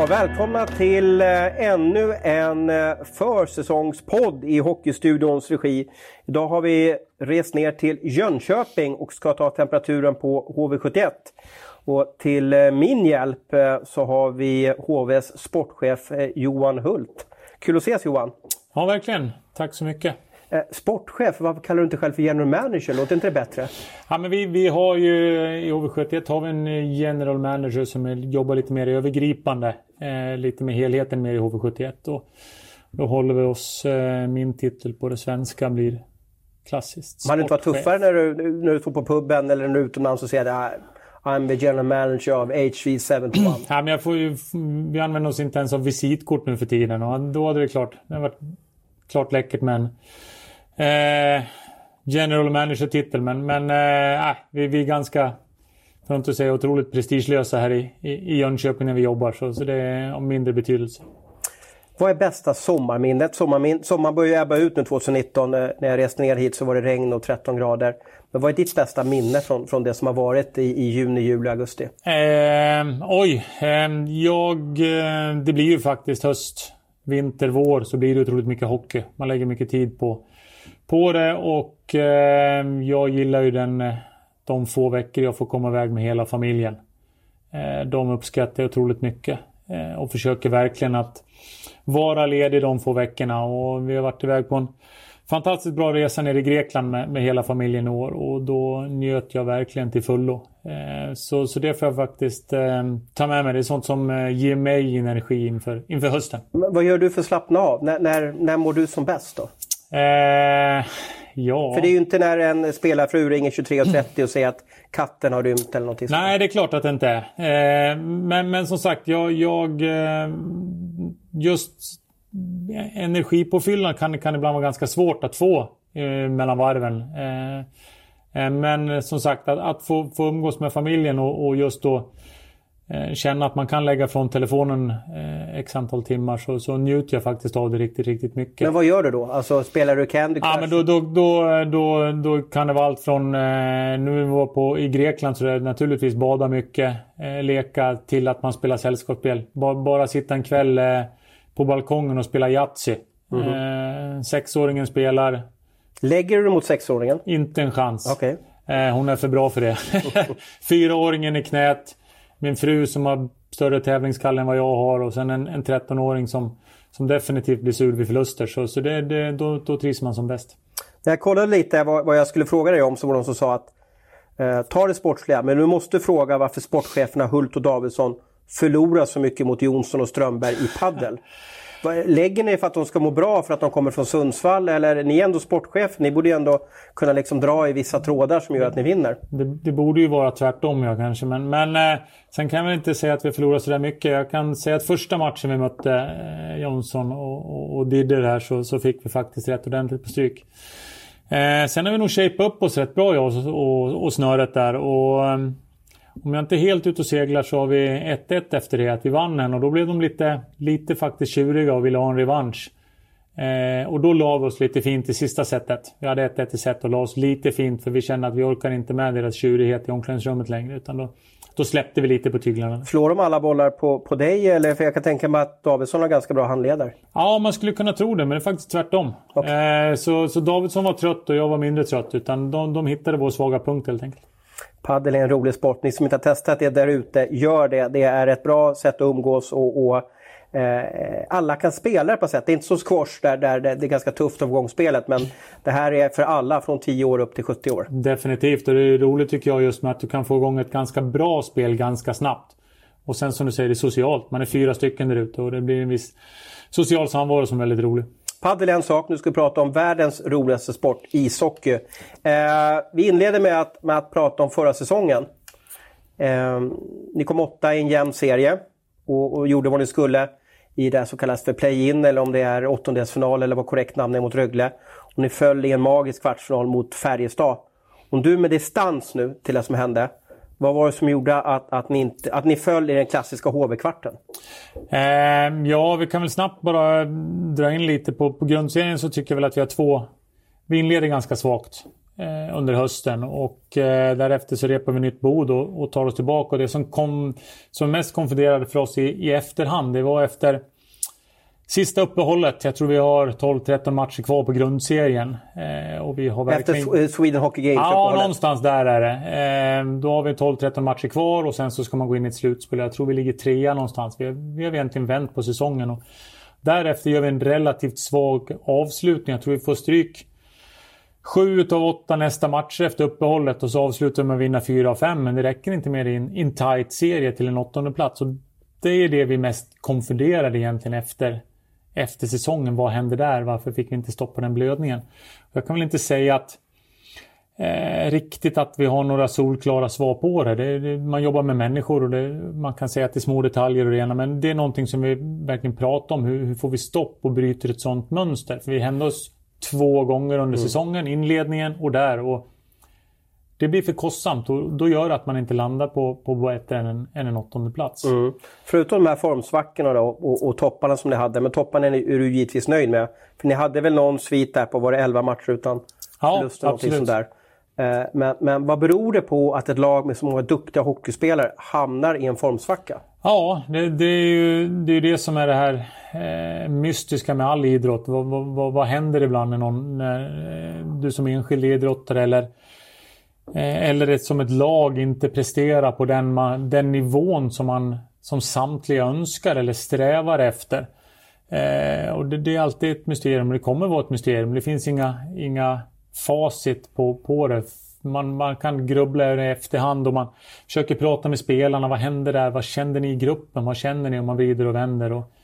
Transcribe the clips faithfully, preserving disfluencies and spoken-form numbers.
Ja, välkomna till eh, ännu en eh, försäsongspodd i Hockeystudions regi. Idag har vi rest ner till Jönköping och ska ta temperaturen på H V sjuttioett. Och till eh, min hjälp eh, så har vi H V:s sportchef eh, Johan Hult. Kul att ses, Johan. Ja, verkligen. Tack så mycket. Eh, sportchef, varför kallar du inte själv för general manager? Låter inte det bättre? Ja, men vi, vi har ju i H V sjuttioett har vi en general manager som är, jobbar lite mer övergripande. Eh, lite med helheten mer i H V sjuttioett. Och då håller vi oss, eh, min titel på det svenska blir klassiskt. Man inte vara tuffare när du, när du står på puben eller när du är utomlands och säger det I'm the general manager of H V sjuttioett. Ja, men jag får ju, vi använder oss inte ens av visitkort nu för tiden. Och då hade det klart, det har varit klart läckert med en eh, general manager-titel. Men, men eh, vi, vi är ganska, för att inte säga otroligt prestigelösa här i, i, i Jönköping när vi jobbar. Så, så det är av mindre betydelse. Vad är bästa sommarminnet? Sommarmin- sommaren började ebba ut nu tjugonitton. När jag reste ner hit så var det regn och tretton grader. Men vad är ditt bästa minne från, från det som har varit i, i juni, juli, augusti? Eh, oj, eh, jag, eh, det blir ju faktiskt höst, vinter, vår, så blir det otroligt mycket hockey. Man lägger mycket tid på, på det och eh, jag gillar ju den, de få veckor jag får komma iväg med hela familjen. Eh, de uppskattar jag otroligt mycket eh, och försöker verkligen att vara ledig de få veckorna. Och vi har varit iväg på en fantastiskt bra resa ner i Grekland med, med hela familjen i år. Och då njöt jag verkligen till fullo. Eh, så, så det får jag faktiskt eh, ta med mig. Det är sånt som eh, ger mig energi inför, inför hösten. Men vad gör du för att slappna av? När, när, när mår du som bäst då? Eh, ja. För det är ju inte när en spelarfru ringer tjugotre trettio och säger att katten har rymt eller någonting sånt. Nej, det är klart att det inte är. Eh, men, men som sagt, jag... jag eh, just energipåfyllnad kan, kan ibland vara ganska svårt att få eh, mellan varven. Eh, eh, men som sagt, att, att få, få umgås med familjen och, och just då eh, känna att man kan lägga från telefonen eh, x antal timmar, så, så njuter jag faktiskt av det riktigt, riktigt mycket. Men vad gör du då? Alltså spelar du Candy Crush? Ja, men då, då, då, då, då kan det vara allt från eh, nu vi var på i Grekland, så det är naturligtvis bada mycket, eh, leka, till att man spelar sällskapsspel. Bara, bara sitta en kväll eh, på balkongen och spela Yatzy. Mm-hmm. Eh, sexåringen spelar. Lägger du mot sexåringen? Inte en chans. Okay. Eh, hon är för bra för det. Fyraåringen i knät. Min fru som har större tävlingsskalle än vad jag har. Och sen en, en trettonåring som, som definitivt blir sur vid förluster. Så, så det, det, då, då trivs man som bäst. När jag kollade lite vad, vad jag skulle fråga dig om, så var de som sa att eh, ta det sportsliga. Men du måste fråga varför sportcheferna Hult och Davidsson förlorar så mycket mot Jonsson och Strömberg i paddel. Lägger ni för att de ska må bra för att de kommer från Sundsvall, eller ni är ändå sportchef, ni borde ju ändå kunna liksom dra i vissa trådar som gör att ni vinner. Det, det borde ju vara tvärtom, jag kanske, men, men eh, sen kan jag väl inte säga att vi förlorar så där mycket. Jag kan säga att första matchen vi mötte eh, Jonsson och, och, och Didder här, så, så fick vi faktiskt rätt ordentligt på stryk. Eh, sen har vi nog shape upp oss rätt bra, jag och, och, och snöret där, och eh, om jag inte är helt ute och seglar så har vi ett ett efter det, att vi vann en, och då blev de lite, lite faktiskt tjuriga och ville ha en revansch. Eh, och då la vi oss lite fint i sista setet. Vi hade ett ett i set och la oss lite fint, för vi kände att vi orkar inte med deras tjurighet i omklädningsrummet längre, utan då, då släppte vi lite på tyglarna. Slår de alla bollar på, på dig, eller? För jag kan tänka mig att Davidsson har ganska bra handledare. Ja, man skulle kunna tro det, men det är faktiskt tvärtom. Okay. Eh, så, så Davidsson var trött och jag var mindre trött, utan de, de hittade vår svaga punkt helt enkelt. Paddel är en rolig sport. Ni som inte har testat det där ute, gör det. Det är ett bra sätt att umgås och, och eh, alla kan spela det på sätt. Det är inte så squash där, där det är ganska tufft avgångsspelet, men det här är för alla från tio år upp till sjuttio år. Definitivt, och det är roligt tycker jag just med att du kan få igång ett ganska bra spel ganska snabbt. Och sen som du säger, det är socialt. Man är fyra stycken där ute och det blir en viss social samvaro som är väldigt rolig. Paddel är en sak. Nu ska vi prata om världens roligaste sport, ishockey. Eh, vi inleder med att, med att prata om förra säsongen. Eh, ni kom åtta i en jämn serie och, och gjorde vad ni skulle i det som kallas för play-in, eller om det är åttondelsfinal eller vad korrekt namn är, mot Rögle. Och ni föll i en magisk kvartsfinal mot Färjestad. Om du med distans nu till det som hände, vad var det som gjorde att, att, ni, inte, att ni föll i den klassiska H V-kvarten? Eh, ja, vi kan väl snabbt bara dra in lite på, på grundserien, så tycker jag väl att vi har två... Vi inleder ganska svagt. eh, under hösten. Och eh, därefter så repar vi nytt bod och, och tar oss tillbaka. Och det som kom som mest konfunderade för oss i, i efterhand, det var efter sista uppehållet. Jag tror vi har tolv tretton matcher kvar på grundserien. Eh, och vi har verkligen... Efter Sweden Hockey Games? Ja, någonstans där är det. Eh, då har vi tolv tretton matcher kvar och sen så ska man gå in i ett slutspel. Jag tror vi ligger trea någonstans. Vi har, vi har egentligen vänt på säsongen. Och därefter gör vi en relativt svag avslutning. Jag tror vi får stryk sju utav åtta nästa matcher efter uppehållet. Och så avslutar vi med att vinna fyra av fem. Men det räcker inte med i en, en tight serie till en åttonde plats. Och det är det vi mest konfunderade egentligen efter... efter säsongen. Vad hände där? Varför fick vi inte stoppa den blödningen? Jag kan väl inte säga att eh, riktigt att vi har några solklara svar på det. det, det man jobbar med människor och det, man kan säga att det är små detaljer och det ena, men det är någonting som vi verkligen pratar om. Hur, hur får vi stopp och bryter ett sånt mönster? För vi hände oss två gånger under mm. säsongen, inledningen och där, och det blir för kostsamt och då gör det att man inte landar på, på bättre än en, än en åttonde plats. Mm. Förutom de här formsvackorna då, och, och topparna som ni hade, men topparna är du givetvis nöjd med. För ni hade väl någon svit där på, var det elva matcher utan ja, förlust eller någonting sånt där. Eh, men, men vad beror det på att ett lag med så många duktiga hockeyspelare hamnar i en formsvacka? Ja, det, det är ju det, är det som är det här eh, mystiska med all idrott. Vad, vad, vad händer ibland när, någon, när eh, du som enskild idrottare eller Eller ett, som ett lag inte presterar på den, man, den nivån som man som samtliga önskar eller strävar efter. Eh, och det, det är alltid ett mysterium. Det kommer vara ett mysterium. Det finns inga, inga facit på, på det. Man, man kan grubbla över det i efterhand och man försöker prata med spelarna. Vad händer där? Vad kände ni i gruppen? Vad känner ni om man vrider och vänder? Och,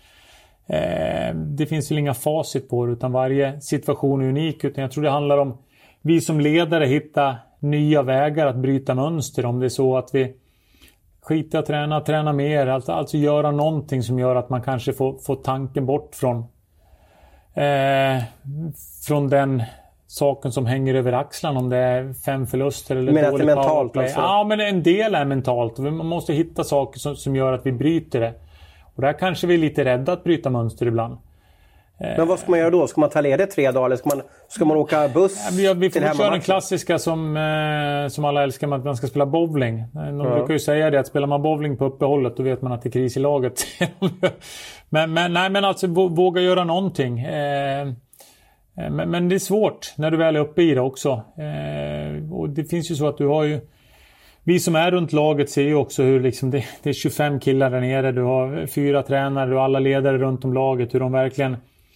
eh, det finns väl inga facit på det, utan varje situation är unik. Utan jag tror det handlar om vi som ledare hitta nya vägar att bryta mönster. Om det är så att vi skiter att träna, träna mer, alltså, alltså göra någonting som gör att man kanske får, får tanken bort från eh, från den saken som hänger över axlarna, om det är fem förluster eller men dåligt mentalt alltså. Ja, men en del är mentalt. Man måste hitta saker som, som gör att vi bryter det. Och där kanske vi är lite rädda att bryta mönster ibland. Men vad ska man göra då? Ska man ta ledigt tre dagar eller ska man, ska man åka buss ja, vi till får köra den klassiska som, eh, som alla älskar, att man ska spela bowling. De ja. brukar ju säga det, att spelar man bowling på uppehållet då vet man att det är kris i laget. men, men, nej, men alltså våga göra någonting. Eh, men, men det är svårt när du väl är uppe i det också. Eh, och det finns ju så att du har ju... Vi som är runt laget ser ju också hur liksom det, det är tjugofem killar där nere. Du har fyra tränare och alla ledare runt om laget. Hur de verkligen...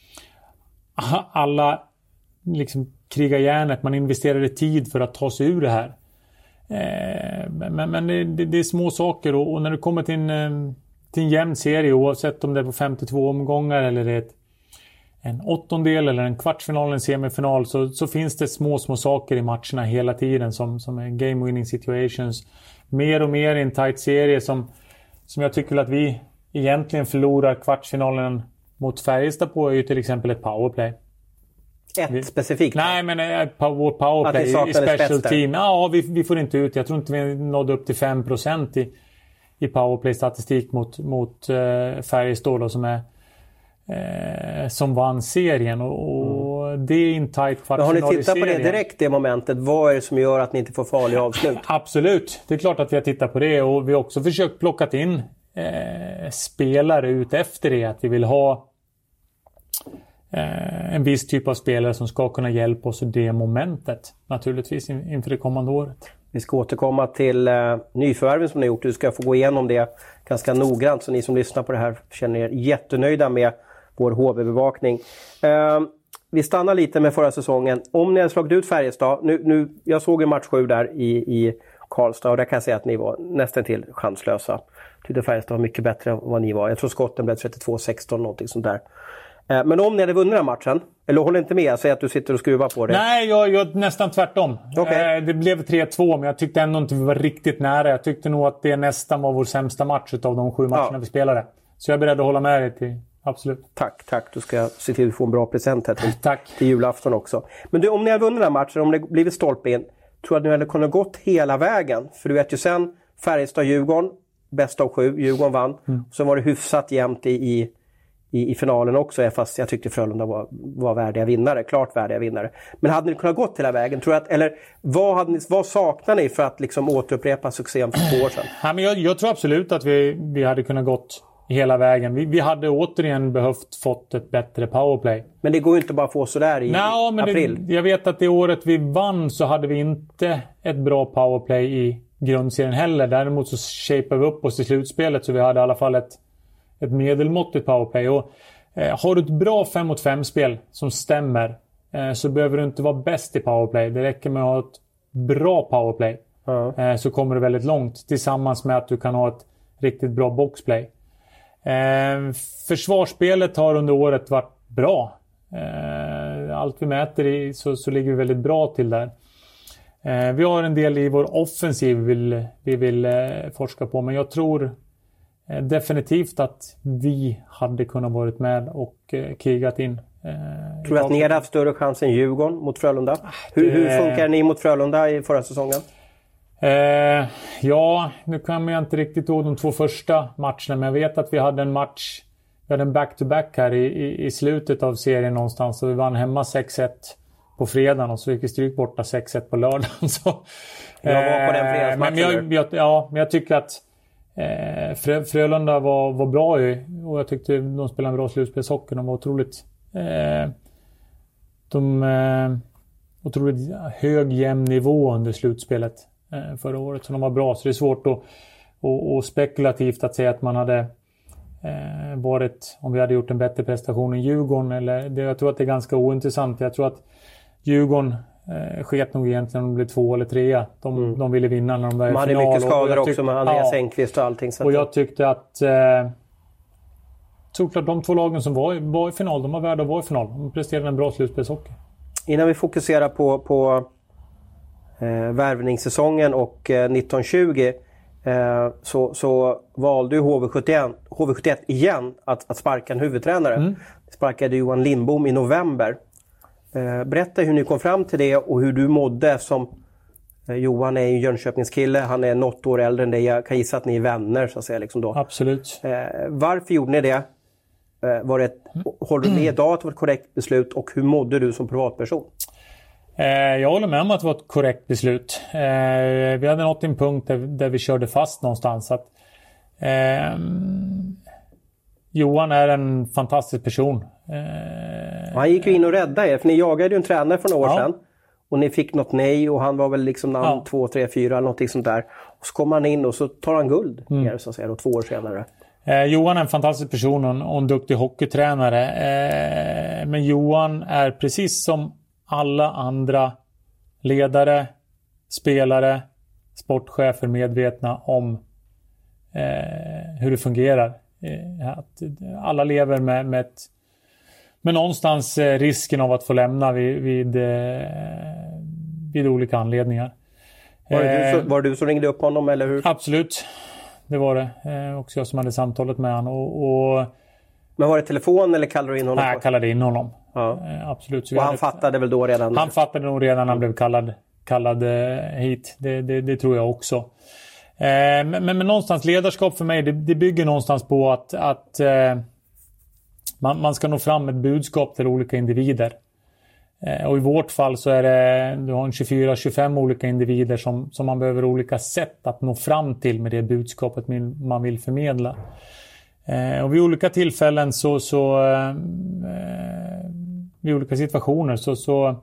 alla liksom krigar järnet, man investerade tid för att ta sig ur det här. Eh, men men det, det, det är små saker och, och när du kommer till en, till en jämn serie, oavsett om det är på femtiotvå omgångar eller det är ett, en åttondel eller en kvartsfinal eller en semifinal, så, så finns det små små saker i matcherna hela tiden som, som är game winning situations. Mer och mer i en tight serie som, som jag tycker att vi egentligen förlorar kvartsfinalen mot Färjestad på är ju till exempel ett powerplay. Ett vi, specifikt? Nej, men vår powerplay i special team. Ja, vi, vi får inte ut. Jag tror inte vi nådde upp till fem procent i, i powerplay-statistik mot, mot uh, Färjestad då, som är uh, som vann serien. Och, och mm. det är en tight kvartsfinal i serien. Har ni tittat på det direkt, det momentet? Vad är det som gör att ni inte får farliga avslut? Absolut. Det är klart att vi har tittat på det och vi har också försökt plocka in uh, spelare ut efter det. Att vi vill ha en viss typ av spelare som ska kunna hjälpa oss i det momentet naturligtvis inför det kommande året. Vi ska återkomma till uh, nyförvärven som ni har gjort. Du ska få gå igenom det ganska noggrant så ni som lyssnar på det här känner er jättenöjda med vår H V-bevakning. Uh, vi stannar lite med förra säsongen. Om ni har slagit ut Färjestad, nu, nu, jag såg en match sju där i, i Karlstad och där kan jag säga att ni var nästan till chanslösa. Jag tyckte Färjestad var mycket bättre än vad ni var. Jag tror skotten blev trettiotvå sexton någonting sånt där. Men om ni hade vunnit den matchen, eller håller inte med, säg att du sitter och skruvar på det. Nej, jag gör nästan tvärtom. Okay. Det blev tre två, men jag tyckte ändå inte vi var riktigt nära. Jag tyckte nog att det nästan var vår sämsta match av de sju matcherna ja. vi spelade. Så jag är beredd att hålla med dig till, absolut. Tack, tack. Du ska se till att få en bra present här till, tack. till julafton också. Men du, om ni hade vunnit den här matchen, om det blivit stolpe in, tror jag att ni hade kunnat gått hela vägen. För du vet ju sen, Färjestad-Djurgården, bästa av sju, Djurgården vann. Mm. Så var det hyfsat jämnt i... i i, i finalen också, fast jag tyckte Frölunda var, var värdiga vinnare, klart värdiga vinnare. Men hade ni kunnat gått hela vägen, tror jag att, eller vad, hade ni, vad saknar ni för att liksom återupprepa succén för två år sedan? Ja, men jag, jag tror absolut att vi, vi hade kunnat gått hela vägen. Vi, vi hade återigen behövt fått ett bättre powerplay. Men det går ju inte bara att få sådär i Nå, men april. Det, jag vet att det året vi vann så hade vi inte ett bra powerplay i grundserien heller. Däremot så shapeade vi upp oss i slutspelet så vi hade i alla fall ett, ett medelmåttigt powerplay. Och, eh, har du ett bra fem mot fem-spel som stämmer eh, så behöver du inte vara bäst i powerplay. Det räcker med att ha ett bra powerplay. Ja. Eh, så kommer du väldigt långt tillsammans med att du kan ha ett riktigt bra boxplay. Eh, försvarsspelet har under året varit bra. Eh, allt vi mäter i så, så ligger vi väldigt bra till där. Eh, vi har en del i vår offensiv vi vill, vi vill eh, forska på, men jag tror eh, definitivt att vi hade kunnat varit med och eh, krigat in. Eh, tror du att ni hade haft större chans än Djurgården mot Frölunda? Hur, hur funkar ni mot Frölunda i förra säsongen? Eh, ja, nu kan jag inte riktigt ihåg de två första matcherna, men jag vet att vi hade en match, vi hade en back-to-back här i, i, i slutet av serien någonstans, och vi vann hemma sex ett på fredagen och så fick vi stryk borta sex ett på lördagen. Så, jag var på den fredagsmatchen. Men jag, jag, ja, men jag tycker att eh, Frö, Frölunda var, var bra ju, och jag tyckte de spelade en bra slutspelshockey. De var otroligt eh, de eh, otroligt hög jämn nivå under slutspelet förra året, så de var bra, så det är svårt att, och, och spekulativt att säga att man hade eh, varit, om vi hade gjort en bättre prestation än Djurgården, eller det, jag tror att det är ganska ointressant. Jag tror att Djurgården eh, sket nog egentligen om de blev två eller trea. De, mm. de ville vinna när de var i final. De hade mycket skador tyck- också med Andreas ja. Engqvist och allting. Så och jag tyckte att eh, såklart de två lagen som var, var i final, de var värda att vara i final. De presterade en bra slutspelshockey. Innan vi fokuserar på, på Eh, värvningssäsongen och eh, nitton tjugo eh, så, så valde ju H V sjuttioett, H V sjuttioett igen att, att sparka en huvudtränare. Mm. Sparkade Johan Lindbom i november. Eh, berätta hur ni kom fram till det och hur du mådde, som eh, Johan är ju Jönköpingskille, han är något år äldre än dig. Jag kan gissa att ni är vänner så att säga. Liksom då. Absolut. Eh, varför gjorde ni det? Eh, var det ett, mm. Håller du med idag att det var ett korrekt beslut, och hur mådde du som privatperson? Jag håller med om att det var ett korrekt beslut. Vi hade nått en punkt där, där vi körde fast någonstans. Att, eh, Johan är en fantastisk person. Eh, han gick ju in och räddade er, för ni jagade ju en tränare för några år ja. sedan. Och ni fick något nej, och han var väl liksom namn ja. två, tre, fyra eller någonting sånt där. Och så kommer han in och så tar han guld mm. er, så att säga, då, två år senare. Eh, Johan är en fantastisk person och en duktig hockeytränare. Eh, men Johan är precis som alla andra ledare, spelare, sportchefer medvetna om eh, hur det fungerar. Eh, att alla lever med, med, ett, med någonstans eh, risken av att få lämna vid, vid, eh, vid olika anledningar. Var det, du som, var det du som ringde upp honom, eller hur? Absolut, det var det. Eh, också jag som hade samtalet med honom. Och, och, men var det telefon eller kallade du in honom? Nej, jag kallade in honom. Ja. Eh, absolut. Så och han ett, fattade väl då redan? Han fattade nog redan när han blev kallad, kallad eh, hit. Det, det, det tror jag också. Eh, men, men, men någonstans ledarskap för mig, det, det bygger någonstans på att, att eh, man, man ska nå fram ett budskap till olika individer. Eh, och i vårt fall så är det, du har en tjugofyra tjugofem olika individer som, som man behöver olika sätt att nå fram till med det budskapet man vill förmedla. Eh, och vid olika tillfällen så, så eh, vid olika situationer så, så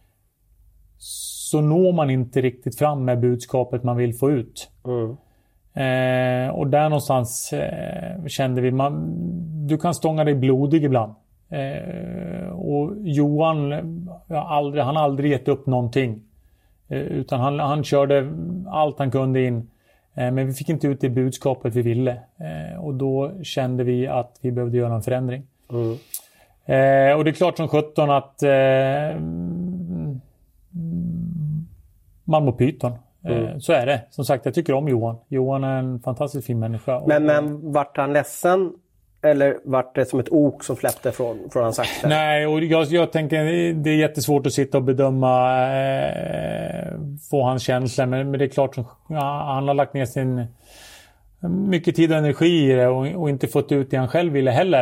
så når man inte riktigt fram med budskapet man vill få ut. Mm. Eh, och där någonstans eh, kände vi man, du kan stånga dig blodig ibland. Eh, och Johan aldrig, han har aldrig gett upp någonting. Eh, utan han, han körde allt han kunde in. Eh, men vi fick inte ut det budskapet vi ville. Eh, och då kände vi att vi behövde göra en förändring. Mm. Eh, och det är klart som sjutton att eh, man mår pyton. Mm. Eh, så är det. Som sagt, jag tycker om Johan. Johan är en fantastiskt fin människa. Men, men vart han ledsen? Eller vart det som ett ok som släppte från, från hans axel? Nej, och jag, jag tänker det är jättesvårt att sitta och bedöma eh, få hans känslor. Men, men det är klart som ja, han har lagt ner sin mycket tid och energi i det och, och inte fått ut det han själv ville heller.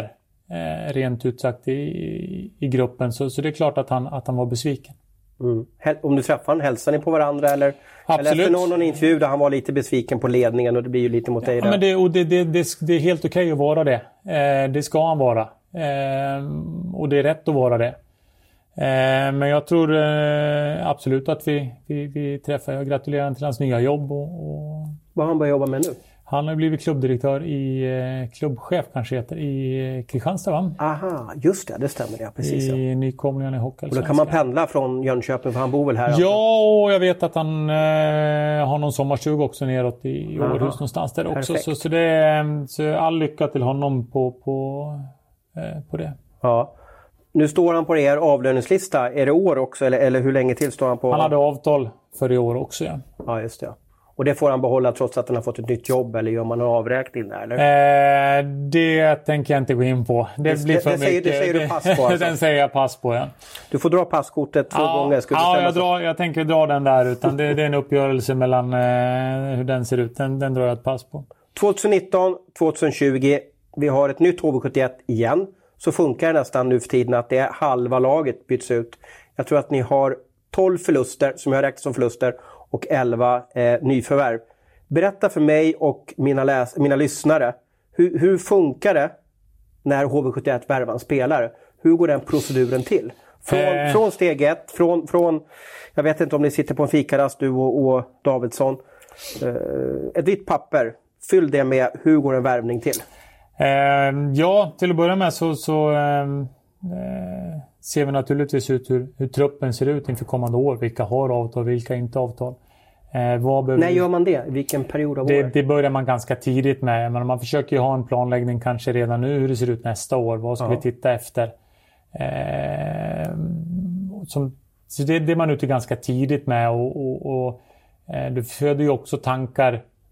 eh, rent ut sagt i, i gruppen. Så, så det är klart att han, att han var besviken. Mm. Om du träffar han, hälsar ni på varandra? Eller, Absolut. eller efter någon, någon intervju där han var lite besviken på ledningen och det blir ju lite mot dig där. Ja, men det, och det, det, det, det är helt okej att vara det. Eh, det ska han vara. Eh, och det är rätt att vara det. Eh, men jag tror eh, absolut att vi, vi, vi träffar. Jag gratulerar honom till hans nya jobb. Och, och... Vad har han börjat jobba med nu? Han har blivit klubbdirektör i eh, klubbchef kanske heter i Kristianstad, va? Aha, just det, det stämmer det, precis. I ja. nykomlingarna i hockey. Och då kan man pendla från Jönköping för han bor väl här? Ja, och jag vet att han eh, har någon sommarstug också neråt i Århus någonstans där också. Så, så det är så all lycka till honom på, på, eh, på det. Ja. Nu står han på er avlöningslista. Är det år också eller, eller hur länge till står han på? Han hade avtal för i år också, ja. Ja, just det. Och det får han behålla trots att han har fått ett nytt jobb eller gör man en avräkning där? Eller? Eh, det tänker jag inte gå in på. Det, det blir för det, det mycket. Säger, det säger du pass på alltså. Den säger jag pass på, ja. Du får dra passkortet två ja, gånger. Ska du ja, jag, så? drar, jag tänker dra den där. Utan det, det är en uppgörelse mellan eh, hur den ser ut. Den, den drar jag ett pass på. tjugonitton tjugohundratjugo. Vi har ett nytt H V sjuttioett igen. Så funkar det nästan nu för tiden att det är halva laget byts ut. Jag tror att ni har tolv förluster som jag räknar som förluster. Och elva eh, nyförvärv. Berätta för mig och mina, läs- mina lyssnare. Hur, hur funkar det när H V sjuttioett värvar en spelare? Hur går den proceduren till? Från, eh. från steg ett, från, från... Jag vet inte om ni sitter på en fikarast du och, och Davidsson. Eh, ett vitt papper. Fyll det med hur går en värvning till? Eh, ja, till att börja med så... så eh, ser vi naturligtvis ut hur, hur truppen ser ut inför kommande år. Vilka har avtal, vilka inte avtal. Eh, vad När gör man det? Vilken period av det, år? Det börjar man ganska tidigt med. Men man försöker ju ha en planläggning kanske redan nu hur det ser ut nästa år. Vad ska ja. vi titta efter? Eh, som, så det, det är man ute ganska tidigt med. Och, och, och eh, det föder ju också tankar.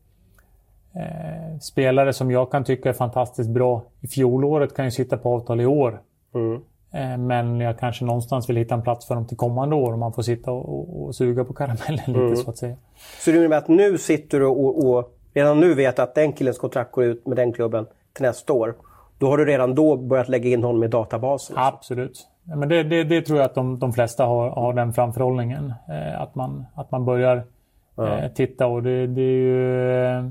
Eh, spelare som jag kan tycka är fantastiskt bra i fjolåret kan ju sitta på avtal i år. Mm. Men jag kanske någonstans vill hitta en plats för dem till kommande år. Och man får sitta och, och, och suga på karamellen lite mm. så att säga. Så det innebär att nu sitter du och, och redan nu vet att den killens kontrakt går ut med den klubben till nästa år. Då har du redan då börjat lägga in honom i databasen. Alltså. Absolut. Men det, det, det tror jag att de, de flesta har, har den framförhållningen. Eh, att, man, att man börjar ja. eh, titta och det, det är ju... Eh,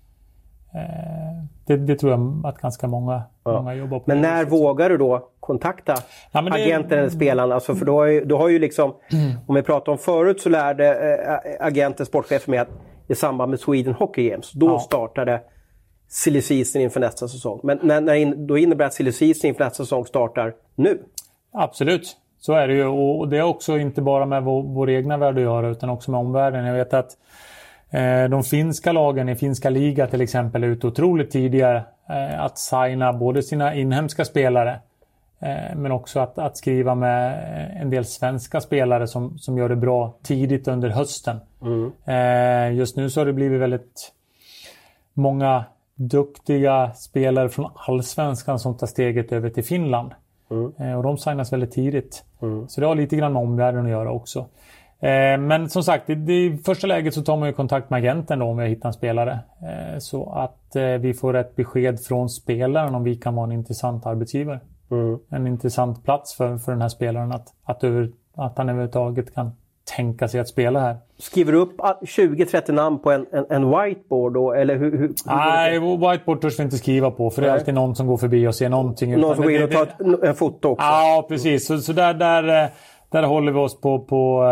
Det, det tror jag att ganska många, ja. många jobbar på. Men när vågar du då kontakta ja, det... agenten eller spelaren? Alltså för då har ju, då har ju liksom, mm. om vi pratar om förut så lärde äh, agenten, sportchefen med att i samband med Sweden Hockey Games, då ja. startade silly season inför nästa säsong. Men när, när in, då innebär att silly season inför nästa säsong startar nu? Absolut, så är det ju. Och det är också inte bara med vår, vår egna värld att göra utan också med omvärlden. Jag vet att de finska lagen i finska liga till exempel är ute otroligt tidigare eh, att signa både sina inhemska spelare eh, men också att, att skriva med en del svenska spelare som, som gör det bra tidigt under hösten. Mm. Eh, just nu så har det blivit väldigt många duktiga spelare från allsvenskan som tar steget över till Finland. Mm. Eh, och de signas väldigt tidigt. Mm. Så det har lite grann med omvärlden att göra också. Men som sagt, i första läget så tar man ju kontakt med agenten då om vi hittar en spelare. Så att vi får ett besked från spelaren om vi kan vara en intressant arbetsgivare. Mm. En intressant plats för, för den här spelaren att, att, över, att han överhuvudtaget kan tänka sig att spela här. Skriver du upp tjugo trettio namn på en, en, en whiteboard då? Eller hur, hur, hur Nej, whiteboard törs vi inte skriva på för Nej. det är alltid någon som går förbi och ser någonting. Någon som går in och tar ett, en foto också. Ja, precis. Så, så där... där Där håller vi oss på, på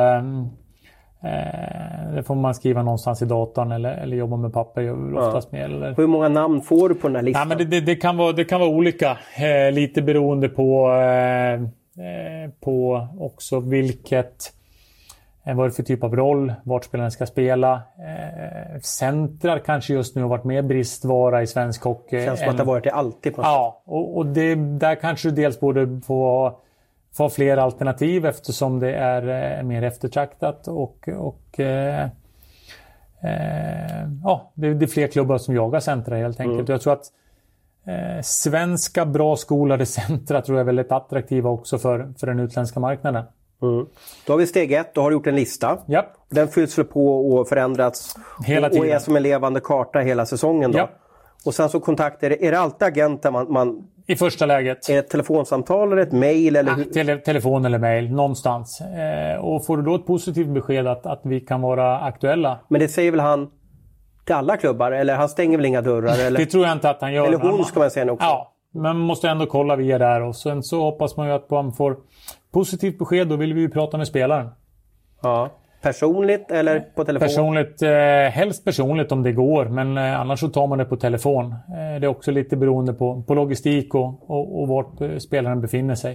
eh, det får man skriva någonstans i datorn eller, eller jobba med papper gör vi oftast ja. med. Eller... Hur många namn får du på den här listan? Ja, men det, det, det, kan vara, det kan vara olika. Eh, lite beroende på, eh, på också vilket eh, vad är det för typ av roll, vart spelaren ska spela. Eh, centrar kanske just nu har varit mer bristvara i svensk hockey. Det känns som än... att det har varit det alltid. På ja, och, och det, där kanske du dels borde få få fler alternativ eftersom det är eh, mer eftertraktat och, och eh, eh, ja, det, det är fler klubbar som jagar centra helt enkelt. Mm. Jag tror att eh, svenska bra skolade centra tror jag är väldigt attraktiva också för, för den utländska marknaden. Mm. Då har vi steg ett, då har du gjort en lista. Yep. Den fylls väl på och förändrats hela tiden. Och är som en levande karta hela säsongen då. Yep. Och sen så kontakter, är det alltid agenter man, man I första läget. Är det ett telefonsamtal eller ett mejl? Eller ja, tele- telefon eller mejl, någonstans. Eh, och får du då ett positivt besked att, att vi kan vara aktuella. Men det säger väl han till alla klubbar? Eller han stänger väl inga dörrar? Eller, det tror jag inte att han gör. eller hon ska man säga också. Ja, men man måste ändå kolla via där. Och sen så hoppas man ju att man får positivt besked. Då vill vi ju prata med spelaren. Ja. Personligt eller på telefon? Personligt, eh, helst personligt om det går. Men eh, annars så tar man det på telefon. Eh, det är också lite beroende på, på logistik och, och, och vart eh, spelaren befinner sig.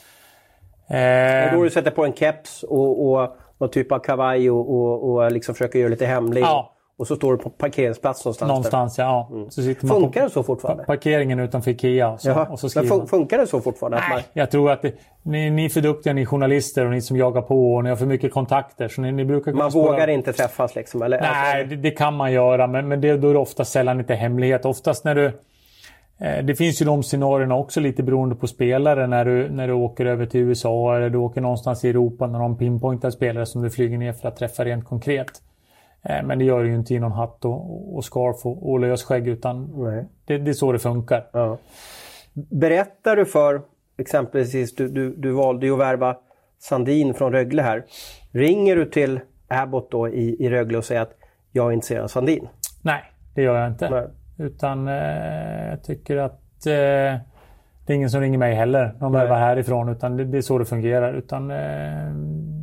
Eh, då du sätter på en keps och, och någon typ av kavaj och, och, och liksom försöker göra lite hemlig. Ja. Och så står du på parkeringsplats någonstans. Någonstans, där. ja. Mm. Så sitter man funkar på det så fortfarande? Parkeringen utanför Ikea. Och så, och så men fun- funkar det så fortfarande? Nej, att man... jag tror att det, ni, ni är för duktiga, ni journalister och ni som jagar på och ni har för mycket kontakter. Så ni, ni brukar man spåra... vågar inte träffas liksom? Eller? Nej, alltså... det, det kan man göra. Men, men det, då är det ofta sällan inte hemlighet. Oftast när du... Eh, det finns ju de scenarierna också lite beroende på spelare. När du, när du åker över till U S A eller du åker någonstans i Europa när de pinpointar spelare som du flyger ner för att träffa rent konkret. Men det gör ju inte i någon hatt och, och scarf och, och lösskägg utan det, det är så det funkar. Ja. Berättar du för exempelvis, du, du, du valde ju att värva Sandin från Rögle här. Ringer du till Abbott då i, i Rögle och säger att jag är intresserad av Sandin? Nej, det gör jag inte. Nej. Utan eh, jag tycker att eh, det är ingen som ringer mig heller. De värvar härifrån utan det, det är så det fungerar. Utan... Eh,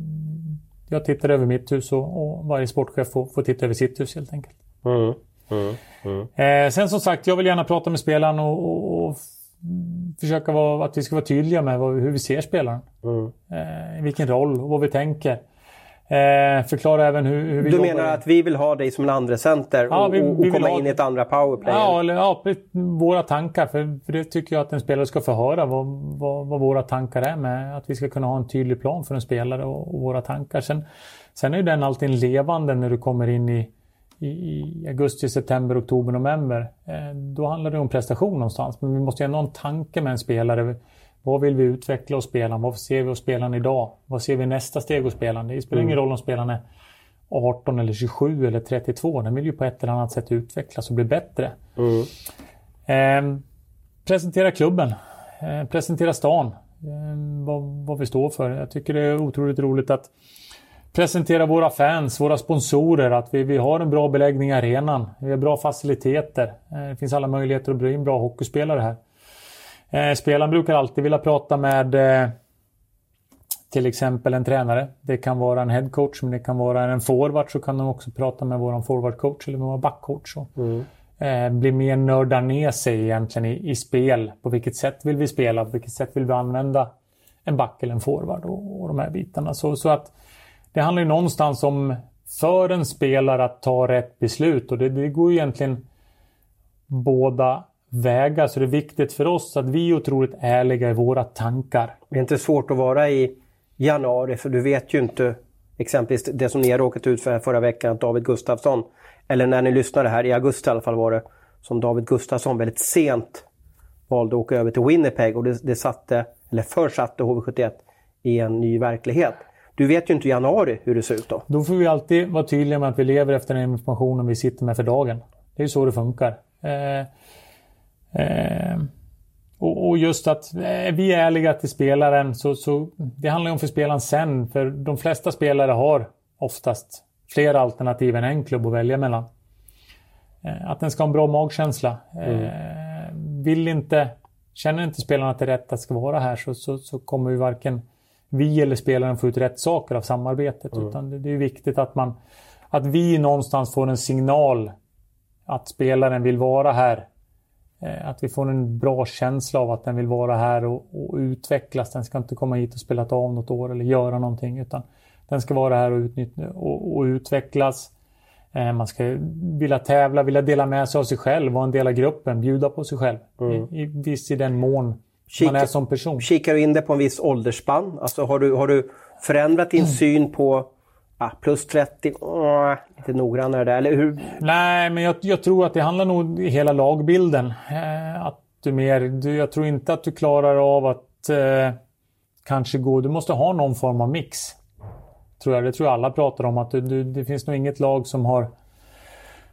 Jag tittar över mitt hus och, och varje sportchef får, får titta över sitt hus helt enkelt. Mm, mm, mm. Eh, sen som sagt, jag vill gärna prata med spelaren och, och, och försöka vara, att vi ska vara tydliga med vad, hur vi ser spelaren. Mm. Eh, vilken roll och vad vi tänker. Eh, förklara även hur, hur vi Du jobbar. menar att vi vill ha dig som en andra center ja, och, vi, och, och vi komma ha... in i ett andra powerplay? Ja, eller, ja, våra tankar. För, för det tycker jag att en spelare ska få höra vad, vad, vad våra tankar är med. Att vi ska kunna ha en tydlig plan för en spelare och, och våra tankar. Sen, sen är ju den alltid levande när du kommer in i, i, i augusti, september, oktober, november. Eh, då handlar det om prestation någonstans. Men vi måste ju ha en tanke med en spelare. Vad vill vi utveckla och spela? Vad ser vi hos spelaren idag? Vad ser vi nästa steg hos spelaren? Det spelar ingen mm. roll om spelaren är arton eller tjugosju eller trettiotvå. Den vill ju på ett eller annat sätt utvecklas och bli bättre. Mm. Eh, presentera klubben. Eh, presentera stan. Eh, vad, vad vi står för. Jag tycker det är otroligt roligt att presentera våra fans, våra sponsorer. Att vi, vi har en bra beläggning i arenan. Vi har bra faciliteter. Eh, det finns alla möjligheter att bli en bra hockeyspelare här. Eh, spelaren brukar alltid vilja prata med eh, till exempel en tränare. Det kan vara en headcoach, men det kan vara en forward, så kan de också prata med vår forwardcoach eller med vår backcoach. Mm. Eh, bli mer nörda ner sig egentligen i, i spel. På vilket sätt vill vi spela? På vilket sätt vill vi använda en back eller en forward och, och de här bitarna. Så, så att det handlar ju någonstans om för en spelare att ta rätt beslut. Och det, det går ju egentligen båda vägar. Så det är viktigt för oss att vi är otroligt ärliga i våra tankar. Det är inte svårt att vara i januari, för du vet ju inte exempelvis det som ni har råkat ut för förra veckan, att David Gustafsson, eller när ni lyssnade här i augusti i alla fall, var det som David Gustafsson väldigt sent valde att åka över till Winnipeg, och det, det satte, eller försatte H V sjuttioett i en ny verklighet. Du vet ju inte i januari hur det ser ut då. Då får vi alltid vara tydliga med att vi lever efter den informationen vi sitter med för dagen. Det är ju så det funkar. Eh, eh, och, och just att eh, vi är ärliga till spelaren, så, så det handlar ju om för spelaren sen. För de flesta spelare har oftast fler alternativ än en klubb att välja mellan. Eh, att den ska ha en bra magkänsla. Mm. Eh, vill inte, känner inte spelaren att det är rätt att ska vara här, så, så, så kommer vi varken vi eller spelaren få ut rätt saker av samarbetet. Mm. Utan det, det är viktigt att man, att vi någonstans får en signal att spelaren vill vara här. Eh, att vi får en bra känsla av att den vill vara här och, och utvecklas. Den ska inte komma hit och spela av något år eller göra någonting, utan den ska vara här och, utnyttja, och, och utvecklas. Eh, man ska vilja tävla, vilja dela med sig av sig själv, vara en del av gruppen, bjuda på sig själv. Mm. I, i, viss i den mån Kika, man är som person. Kikar du in det på en viss åldersspann? Alltså har du, har du förändrat din mm. syn på ah, plus trettio? Åh, lite noggrannare där, eller hur? Nej, men jag, jag tror att det handlar nog i hela lagbilden. Eh, att du mer, du, jag tror inte att du klarar av att eh, kanske gå, du måste ha någon form av mix. Tror jag, det tror jag alla pratar om, att du, du, det finns nog inget lag som har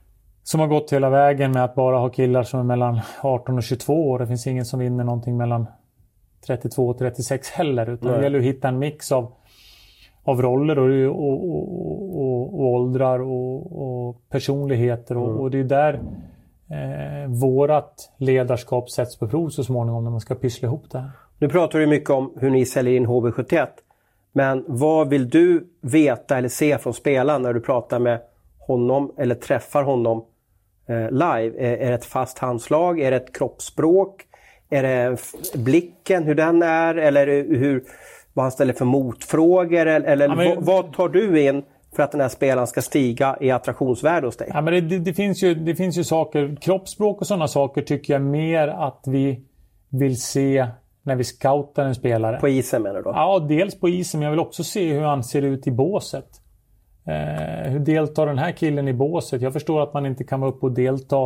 som har gått hela vägen med att bara ha killar som är mellan arton och tjugotvå år. Det finns ingen som vinner någonting mellan trettiotvå och trettiosex heller. Utan det gäller att hitta en mix av, av roller och, och, och, och, och åldrar och, och personligheter. Och, mm. och det är där eh, vårat ledarskap sätts på prov så småningom när man ska pyssla ihop det här. Nu pratar du mycket om hur ni säljer in H V sjuttioett. Men vad vill du veta eller se från spelaren när du pratar med honom eller träffar honom eh, live? Är, är det ett fast handslag? Är det ett kroppsspråk? Är det blicken, hur den är? Eller hur, vad han ställer för motfrågor? Eller, eller ja, men, vad, vad tar du in för att den här spelaren ska stiga i attraktionsvärde hos dig? Ja, men det, det, det, finns ju, det finns ju saker, kroppsspråk och sådana saker tycker jag mer att vi vill se när vi scoutar en spelare. På isen menar du då? Ja, dels på isen, men jag vill också se hur han ser ut i båset. Eh, hur deltar den här killen i båset? Jag förstår att man inte kan vara uppe och delta.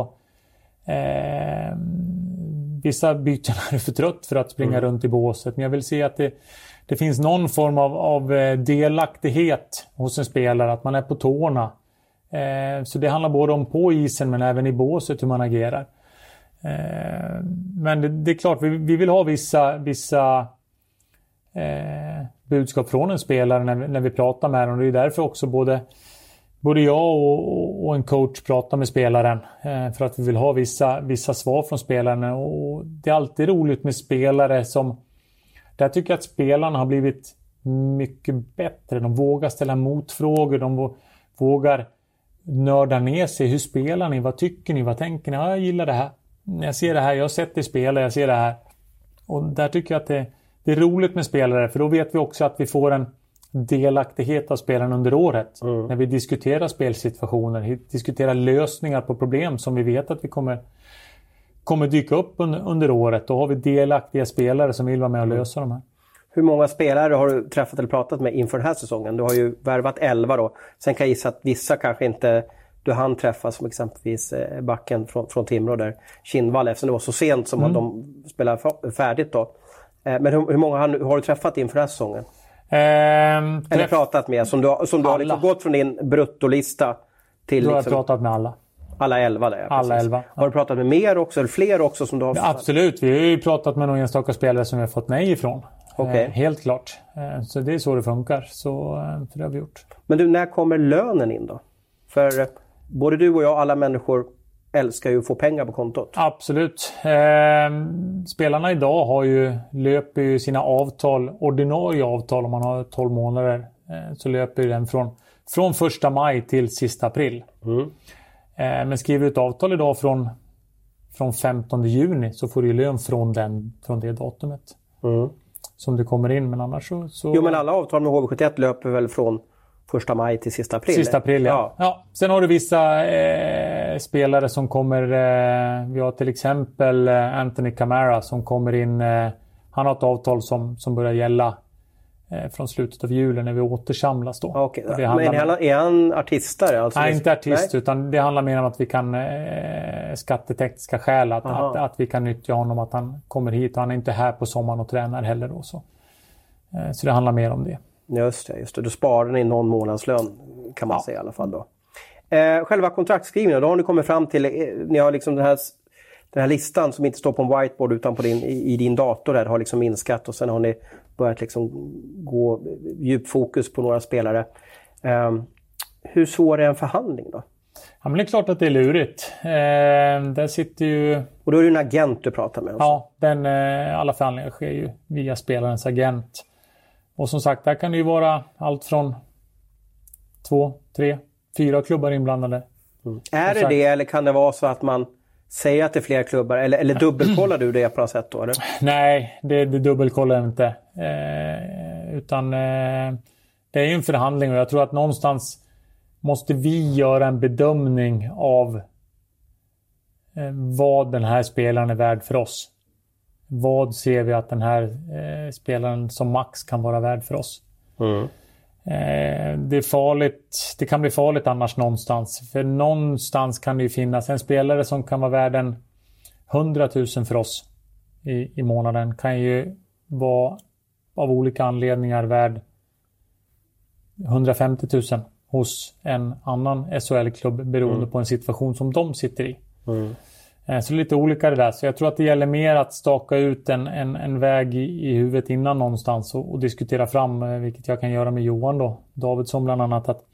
Eh, vissa byten är för trött för att springa mm. runt i båset. Men jag vill se att det, det finns någon form av, av delaktighet hos en spelare. Att man är på tårna. Eh, så det handlar både om på isen men även i båset hur man agerar. Men det, det är klart, vi, vi vill ha vissa, vissa eh, budskap från en spelare när vi, när vi pratar med dem. Det är därför också både, både jag och, och en coach pratar med spelaren. Eh, för att vi vill ha vissa, vissa svar från spelaren. Och det är alltid roligt med spelare som... Där tycker jag att spelarna har blivit mycket bättre. De vågar ställa motfrågor. De vågar nörda ner sig. Hur spelar ni? Vad tycker ni? Vad tänker ni? Ja, jag gillar det här. Jag ser det här, jag har sett det spela, jag ser det här. Och där tycker jag att det, det är roligt med spelare. För då vet vi också att vi får en delaktighet av spelaren under året. Mm. När vi diskuterar spelsituationer, diskuterar lösningar på problem som vi vet att vi kommer, kommer dyka upp under, under året. Då har vi delaktiga spelare som vill vara med och lösa mm. de här. Hur många spelare har du träffat eller pratat med inför den här säsongen? Du har ju värvat elva då. Sen kan jag gissa att vissa kanske inte... Du hann träffa som exempelvis backen från, från Timrå där, Kindvall, eftersom det var så sent som mm. de spelade färdigt då. Men hur, hur många har, har du träffat inför den här säsongen? Ehm, Eller pratat med, som du, som du har liksom gått från din bruttolista till... Du har liksom, pratat med alla. Alla elva där, alla precis. elva. Har du pratat med mer också, eller fler också som du har... Ja, absolut, vi har ju pratat med några enstaka spelare som vi har fått nej ifrån. Okay. Eh, helt klart. Eh, så det är så det funkar, så eh, för det har vi gjort. Men du, när kommer lönen in då? För... Både du och jag, alla människor, älskar ju att få pengar på kontot. Absolut. Eh, spelarna idag har ju, löper ju sina avtal, ordinarie avtal om man har tolv månader. Eh, så löper den från, från första maj till sista april. Mm. Eh, men skriver ut avtal idag från, från femtonde juni så får du ju lön från, den, från det datumet. Mm. Som det kommer in, men annars så... så... Jo, men alla avtal med H V sjuttioett löper väl från... Första maj till sista april. Sista april, ja. ja. ja. Sen har du vissa eh, spelare som kommer... Eh, vi har till exempel eh, Anthony Camara som kommer in... Eh, han har ett avtal som, som börjar gälla eh, från slutet av julen när vi återsamlas då. Okay. Men är han, är han artistare? Alltså nej, inte artist. Nej? Utan det handlar mer om att vi kan... Eh, skattetekniska skäl. Att, att, att vi kan nyttja honom. Att han kommer hit. Och han är inte här på sommaren och tränar heller då. Så, eh, så det handlar mer om det. Just det, just det. Du sparar ni någon månadslön kan man ja. säga i alla fall då. Eh, själva kontraktskrivningen, då har ni kommit fram till, eh, ni har liksom den här, den här listan som inte står på en whiteboard utan på din, i, i din dator där har liksom minskat och sen har ni börjat liksom gå djupfokus på några spelare. Eh, hur svår är en förhandling då? Ja, men det är klart att det är lurigt. Eh, där sitter ju... Och då är det en agent du pratar med? Också. Ja, den, eh, alla förhandlingar sker ju via spelarens agent. Och som sagt, där kan det ju vara allt från två, tre, fyra klubbar inblandade. Mm. Är det sagt, det eller kan det vara så att man säger att det är fler klubbar? Eller, eller dubbelkollar du det på något sätt då? Eller? Nej, det, det dubbelkollar jag inte. Eh, utan eh, det är ju en förhandling och jag tror att någonstans måste vi göra en bedömning av eh, vad den här spelaren är värd för oss. Vad ser vi att den här eh, spelaren som max kan vara värd för oss? Mm. Eh, det är farligt. Det kan bli farligt annars någonstans. För någonstans kan det ju finnas en spelare som kan vara värd en hundratusen för oss i, i månaden. Kan ju vara av olika anledningar värd hundrafemtiotusen hos en annan S H L-klubb beroende mm. på en situation som de sitter i. Mm. Så lite olika det där. Så jag tror att det gäller mer att staka ut en, en, en väg i, i huvudet innan någonstans och, och diskutera fram, vilket jag kan göra med Johan då, Davidsson bland annat, att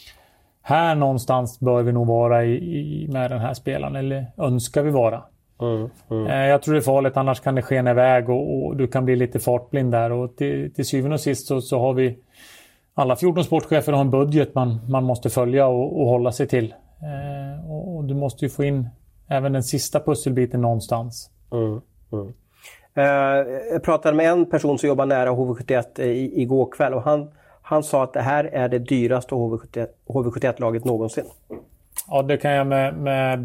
här någonstans bör vi nog vara i, i, med den här spelaren, eller önskar vi vara. Mm, mm. Jag tror det är farligt, annars kan det skena iväg och, och du kan bli lite fartblind där. Och till, till syvende och sist så, så har vi alla fjorton sportchefer har en budget man, man måste följa och, och hålla sig till. Eh, och, och du måste ju få in även den sista pusselbiten någonstans. Mm, mm. Eh, jag pratade med en person som jobbar nära H V sjuttioett i, igår kväll och han, han sa att det här är det dyraste H V sjuttioett-laget någonsin. Ja, det kan jag med, med,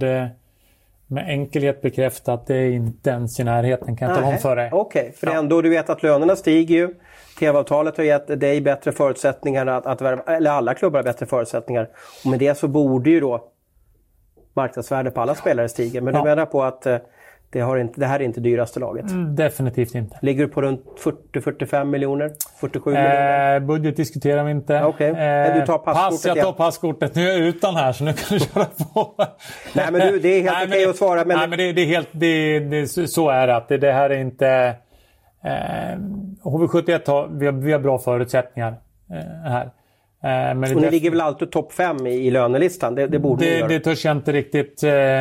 med enkelhet bekräfta att det är inte ens i närheten, kan jag tala om för dig. Okej, okay, för ja. ändå du vet att lönerna stiger ju. T V-avtalet har gett dig bättre förutsättningar att, att eller alla klubbar har bättre förutsättningar. Och med det så borde ju då marknadsvärde på alla spelare stiger. Men ja. du menar på att det, har inte, det här är inte dyraste laget? Mm, definitivt inte. Ligger du på runt fyrtio till fyrtiofem miljoner? fyrtiosju eh, miljoner? Budget diskuterar vi inte. Okej, okay. eh, du tar passkortet. Pass, jag tar passkortet. Nu är jag utan här så nu kan du köra på. Nej men du, det är helt okej att svara. Men nej men det, det är helt, det, det, så är det. Att det, det här är inte... Eh, H V sjuttioett har, vi har, vi har bra förutsättningar eh, här. Eh, men och ni ligger väl alltid topp fem i, i lönelistan? Det, det borde det, göra. Det törs jag inte riktigt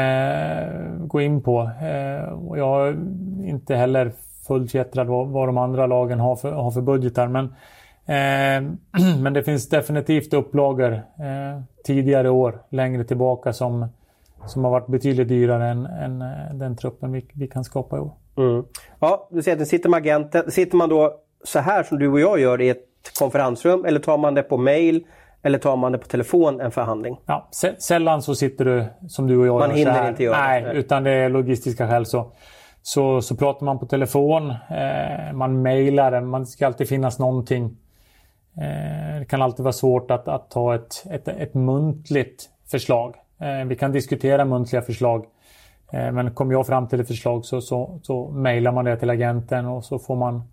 eh, gå in på. Eh, och jag är inte heller fullt fjättrad vad, vad de andra lagen har för, har för budgetar. Men, eh, men det finns definitivt upplagor eh, tidigare år, längre tillbaka, som, som har varit betydligt dyrare än, än den truppen vi, vi kan skapa i år. Mm. Ja, du ser att sitter med agenten. Sitter man då så här som du och jag gör i ett konferensrum, eller tar man det på mail, eller tar man det på telefon, en förhandling? Ja, sällan så sitter du som du och jag man gör hinner så här. Inte göra Nej, det. utan det är logistiska skäl så. Så, så pratar man på telefon, eh, man mailar, man ska alltid finnas någonting. Eh, det kan alltid vara svårt att, att ta ett, ett, ett muntligt förslag. Eh, vi kan diskutera muntliga förslag. Men kommer jag fram till ett förslag så, så, så mejlar man det till agenten och så får man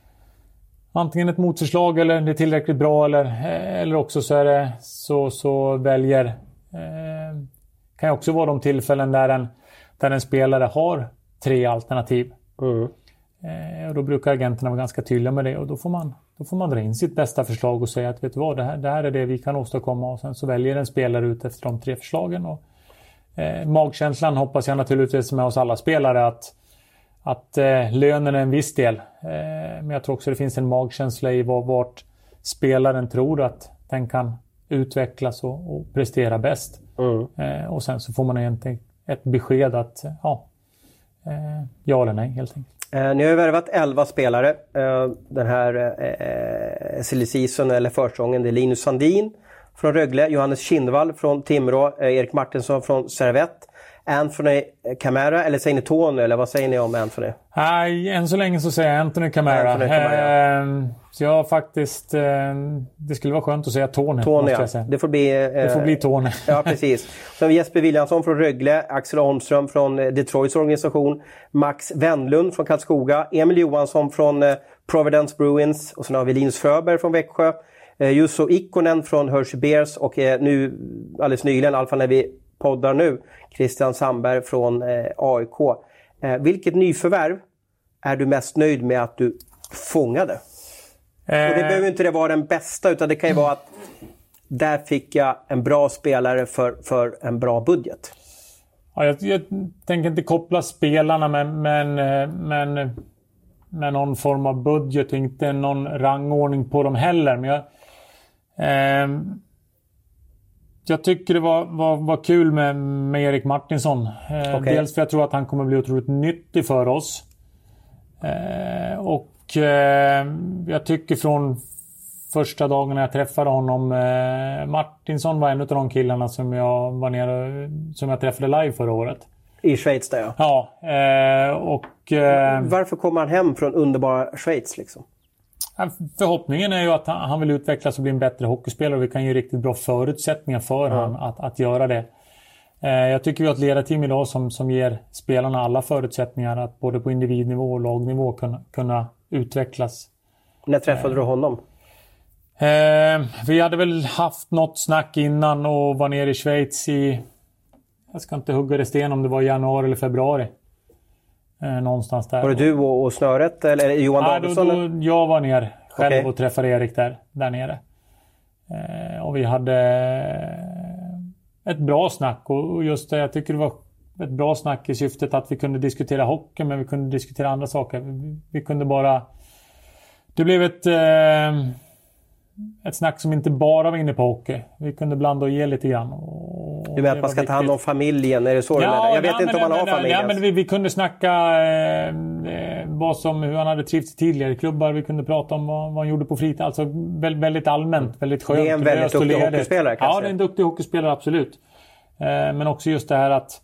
antingen ett motförslag eller det är tillräckligt bra, eller, eller också så, är det, så, så väljer eh, kan ju också vara de tillfällen där en, där en spelare har tre alternativ. Mm. Eh, och då brukar agenterna vara ganska tydliga med det och då får man, då får man dra in sitt bästa förslag och säga att vet du vad, det här, det här är det vi kan åstadkomma, och sen så väljer en spelare ut efter de tre förslagen. Och Eh, magkänslan hoppas jag naturligtvis med oss alla spelare att, att eh, lönen är en viss del. Eh, men jag tror också det finns en magkänsla i vad, vart spelaren tror att den kan utvecklas och, och prestera bäst. Mm. Eh, och sen så får man egentligen ett besked att ja, eh, ja eller nej helt enkelt. Eh, ni har ju värvat elva spelare. Eh, den här eh, silly season eller försäsongen, det är Linus Sandin från Rögle, Johannes Kindvall från Timrå, eh, Erik Martinsson från Servett, Anthony Camara, eller säger ni Tony, eller vad säger ni om Anthony? Nej, än så länge så säger jag Anthony Camara. Anthony Camara. Eh, så jag faktiskt, eh, det skulle vara skönt att säga Tony. Tony, ja. Det får bli, eh, det får bli Tony. Ja, precis. Så Jesper Williamson från Rögle, Axel Holmström från Detroits organisation, Max Wendlund från Karlskoga, Emil Johansson från eh, Providence Bruins, och sen har vi Linus Fröberg från Växjö, eh, Jusso Ikkonen från Hershey Bears, och eh, nu alldeles nyligen, i alla fall när vi poddar nu, Christian Sandberg från eh, A I K. Eh, vilket nyförvärv är du mest nöjd med att du fångade? Eh. Och det behöver inte det vara den bästa, utan det kan ju vara att där fick jag en bra spelare för, för en bra budget. Ja, jag, jag tänker inte koppla spelarna med, men, men, med någon form av budget, inte någon rangordning på dem heller. Men jag... Eh, Jag tycker det var, var, var kul med, med Erik Martinsson. Eh, okay. Dels för jag tror att han kommer bli otroligt nyttig för oss. Eh, och eh, jag tycker från första dagen när jag träffade honom, eh, Martinsson var en av de killarna som jag var nere, som jag träffade live förra året. I Schweiz där, ja. Ja. Eh, och, eh, Varför kommer han hem från underbara Schweiz liksom? Förhoppningen är ju att han vill utvecklas och bli en bättre hockeyspelare, och vi kan ju riktigt bra förutsättningar för mm. han att, att göra det. Eh, jag tycker vi har ett ledarteam idag som, som ger spelarna alla förutsättningar att både på individnivå och lagnivå kunna, kunna utvecklas. När träffade eh, du honom? Eh, vi hade väl haft något snack innan och var nere i Schweiz i, jag ska inte hugga det sten om det var i januari eller februari. Eh, någonstans där. Var det du och, och Snöret eller Johan Nej, Davidsson? då, då, jag var ner själv Okay. och träffade Erik där, där nere. Eh, och vi hade ett bra snack och just det, jag tycker det var ett bra snack i syftet att vi kunde diskutera hockey, men vi kunde diskutera andra saker. Vi, vi kunde bara... Det blev ett... Eh, ett snack som inte bara var inne på hockey. Vi kunde blanda och ge lite grann. Och du menar att man ska ta hand om familjen? Är det så? Ja, jag vet ja, inte men, om man har men, familj. Ja, men vi, vi kunde snacka eh, vad som, hur han hade trivts i tidigare klubbar. Vi kunde prata om vad, vad han gjorde på fritid. Alltså väldigt, väldigt allmänt, väldigt skönt. Det är en väldigt duktig hockeyspelare kanske? Ja, det är en duktig hockeyspelare, absolut. Eh, men också just det här att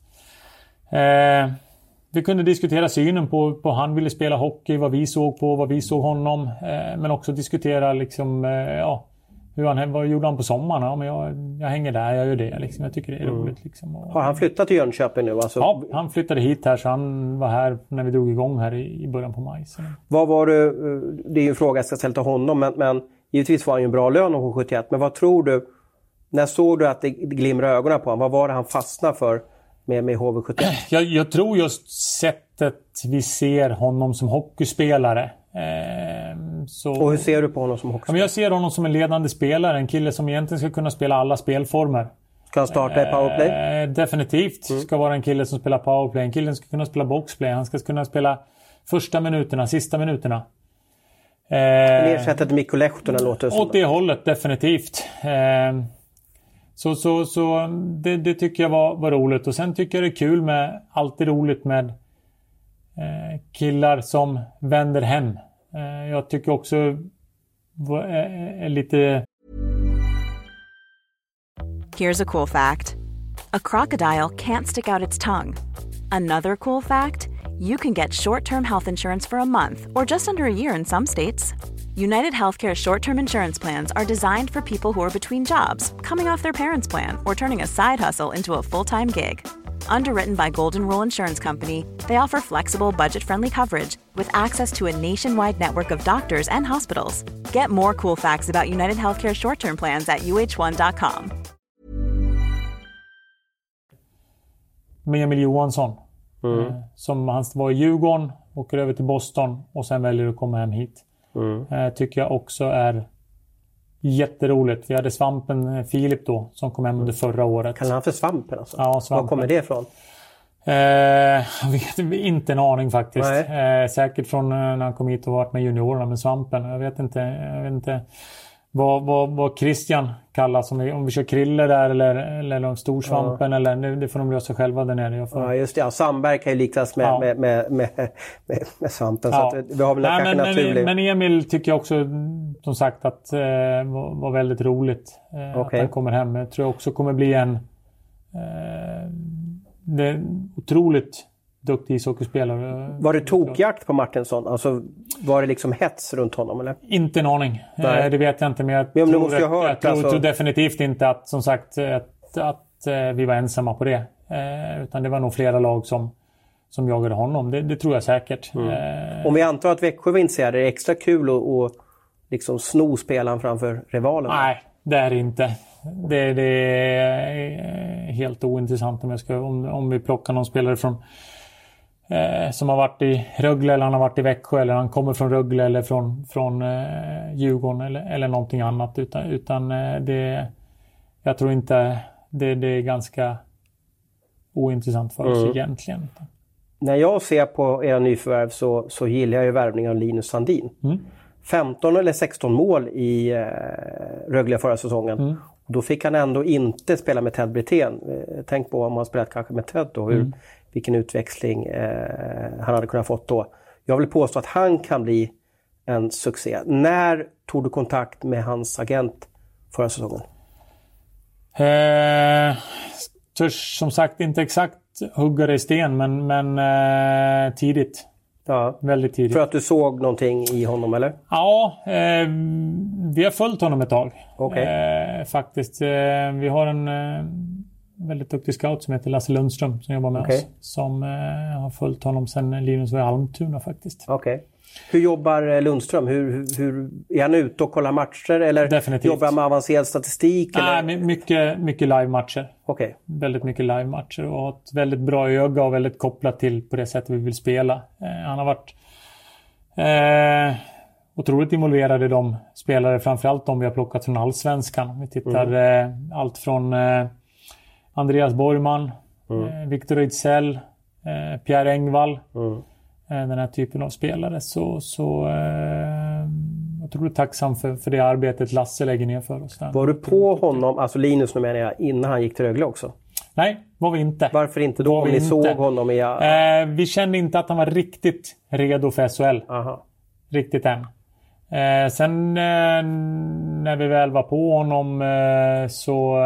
eh, vi kunde diskutera synen på, på han ville spela hockey, vad vi såg på, vad vi såg honom. Eh, men också diskutera liksom, eh, ja, hur han, vad gjorde han på sommaren? Ja, men jag, jag hänger där, jag gör det. Liksom. Jag tycker det är mm. roligt. Liksom. Och, har han flyttat till Jönköping nu? Alltså... Ja, han flyttade hit här, så han var här när vi drog igång här i, i början på maj. Så. Vad var det, det är ju en fråga jag ska ställa till honom, men, men givetvis var han ju en bra lön hos sjuttioett. Men vad tror du, när såg du att det glimrade ögonen på honom? Vad var det han fastnade för med, med H V sjuttioett? Jag, jag tror just sättet vi ser honom som hockeyspelare. Eh, så... Och hur ser du på honom som hockeyspelare? Jag ser honom som en ledande spelare. En kille som egentligen ska kunna spela alla spelformer. Ska han starta i powerplay? Eh, definitivt mm. ska vara en kille som spelar powerplay. En kille som ska kunna spela boxplay. Han ska kunna spela första minuterna, sista minuterna. Eh, ersättet Mikko Lehtonen låter som. Åt det hållet, definitivt. Eh, så så, så det, det tycker jag var, var roligt. Och sen tycker jag det är kul med, alltid roligt med eh, killar som vänder hem. Eh, jag tycker också är, är lite... Here's a cool fact. A crocodile can't stick out its tongue. Another cool fact, you can get short-term health insurance for a month or just under a year in some states. United Healthcare short-term insurance plans are designed for people who are between jobs, coming off their parents' plan, or turning a side hustle into a full-time gig. Underwritten by Golden Rule Insurance Company, they offer flexible, budget-friendly coverage with access to a nationwide network of doctors and hospitals. Get more cool facts about United Healthcare short-term plans at u h one dot com. Med Emil Johansson. Mm. Eh, som han var i Djurgården, åker över till Boston och sen väljer att komma hem hit. Mm. Eh, tycker jag också är jätteroligt. Vi hade Svampen Filip då som kom hem under förra året. Kallar han för Svampen alltså? Ja, Svampen. Var kommer det ifrån? Eh, jag vet inte en aning faktiskt. Eh, säkert från när han kom hit och varit med juniorerna med Svampen. Jag vet inte, jag vet inte vad, vad, vad Christian kallas. Om vi, om vi kör Krille där eller, eller om Storsvampen. Ja. Eller, det får de lösa själva där nere. Jag får... Ja, just det. Ja, Sandberg kan ju liknas med, ja. med, med, med, med, med Svampen. Ja. Så att vi har väl Nej, kanske men, naturlig... men Emil tycker jag också, som sagt, att eh, var, var väldigt roligt. Eh, okay. Att han kommer hem. Jag tror också kommer bli en eh, det är en otroligt duktig ishockeyspelare. Var det tokjakt på Martinsson? Alltså, var det liksom hets runt honom? Eller? Inte en aning. Eh, det vet jag inte. Men jag, men tror, måste jag, hört, jag tror, alltså... tror definitivt inte att, som sagt, att, att eh, vi var ensamma på det. Eh, utan det var nog flera lag som, som jagade honom. Det, det tror jag säkert. Mm. Eh, Om vi antar att Växjö var intresserade, är det extra kul att, att liksom sno spelaren framför rivalen? Nej, det är det inte. Det, det är helt ointressant om, jag ska, om, om vi plockar någon spelare från eh, som har varit i Rögle eller han har varit i Växjö eller han kommer från Rögle eller från, från eh, Djurgården eller, eller någonting annat. Utan, utan eh, det, jag tror inte det, det är ganska ointressant för oss mm. egentligen. När jag ser på era nyförvärv så, så gillar jag ju värvningen av Linus Sandin. Mm. femton eller sexton mål i eh, Rögle förra säsongen. Mm. Då fick han ändå inte spela med Ted Brithén. Eh, tänk på om han spelat kanske med Ted då. Hur, mm. Vilken utväxling eh, han hade kunnat fått då. Jag vill påstå att han kan bli en succé. När tog du kontakt med hans agent förra säsongen? Eh, törs som sagt inte exakt hugga det i sten men, men eh, tidigt. Ja. Väldigt tidigt. För att du såg någonting i honom, eller? Ja, eh, vi har följt honom ett tag. Okay. Eh, faktiskt. Eh, vi har en eh, väldigt duktig scout som heter Lasse Lundström som jobbar med okay. oss. Som eh, har följt honom sedan Linus var i Almtuna faktiskt. Okej. Okay. Hur jobbar Lundström? Hur, hur, hur är han ute och kollar matcher eller Definitivt. jobbar han med avancerad statistik? Nej, eller? mycket, mycket live-matcher. Okay. Väldigt mycket live-matcher och har ett väldigt bra öga och väldigt kopplat till på det sättet vi vill spela. Eh, han har varit eh, otroligt involverad i de spelare, framförallt de vi har plockat från Allsvenskan. Vi tittar mm. eh, allt från eh, Andreas Borgman, mm. eh, Victor Ejdsell, eh, Pierre Engvall. Mm. Den här typen av spelare. Så, så eh, jag tror jag är tacksam för, för det arbetet Lasse lägger ner för oss. Där. Var du på honom, alltså Linus nu menar jag, innan han gick till Rögle också? Nej, var vi inte. Varför inte då? Om ni såg honom i... Eh, vi kände inte att han var riktigt redo för S H L. Aha. Riktigt än. Eh, sen eh, när vi väl var på honom eh, så...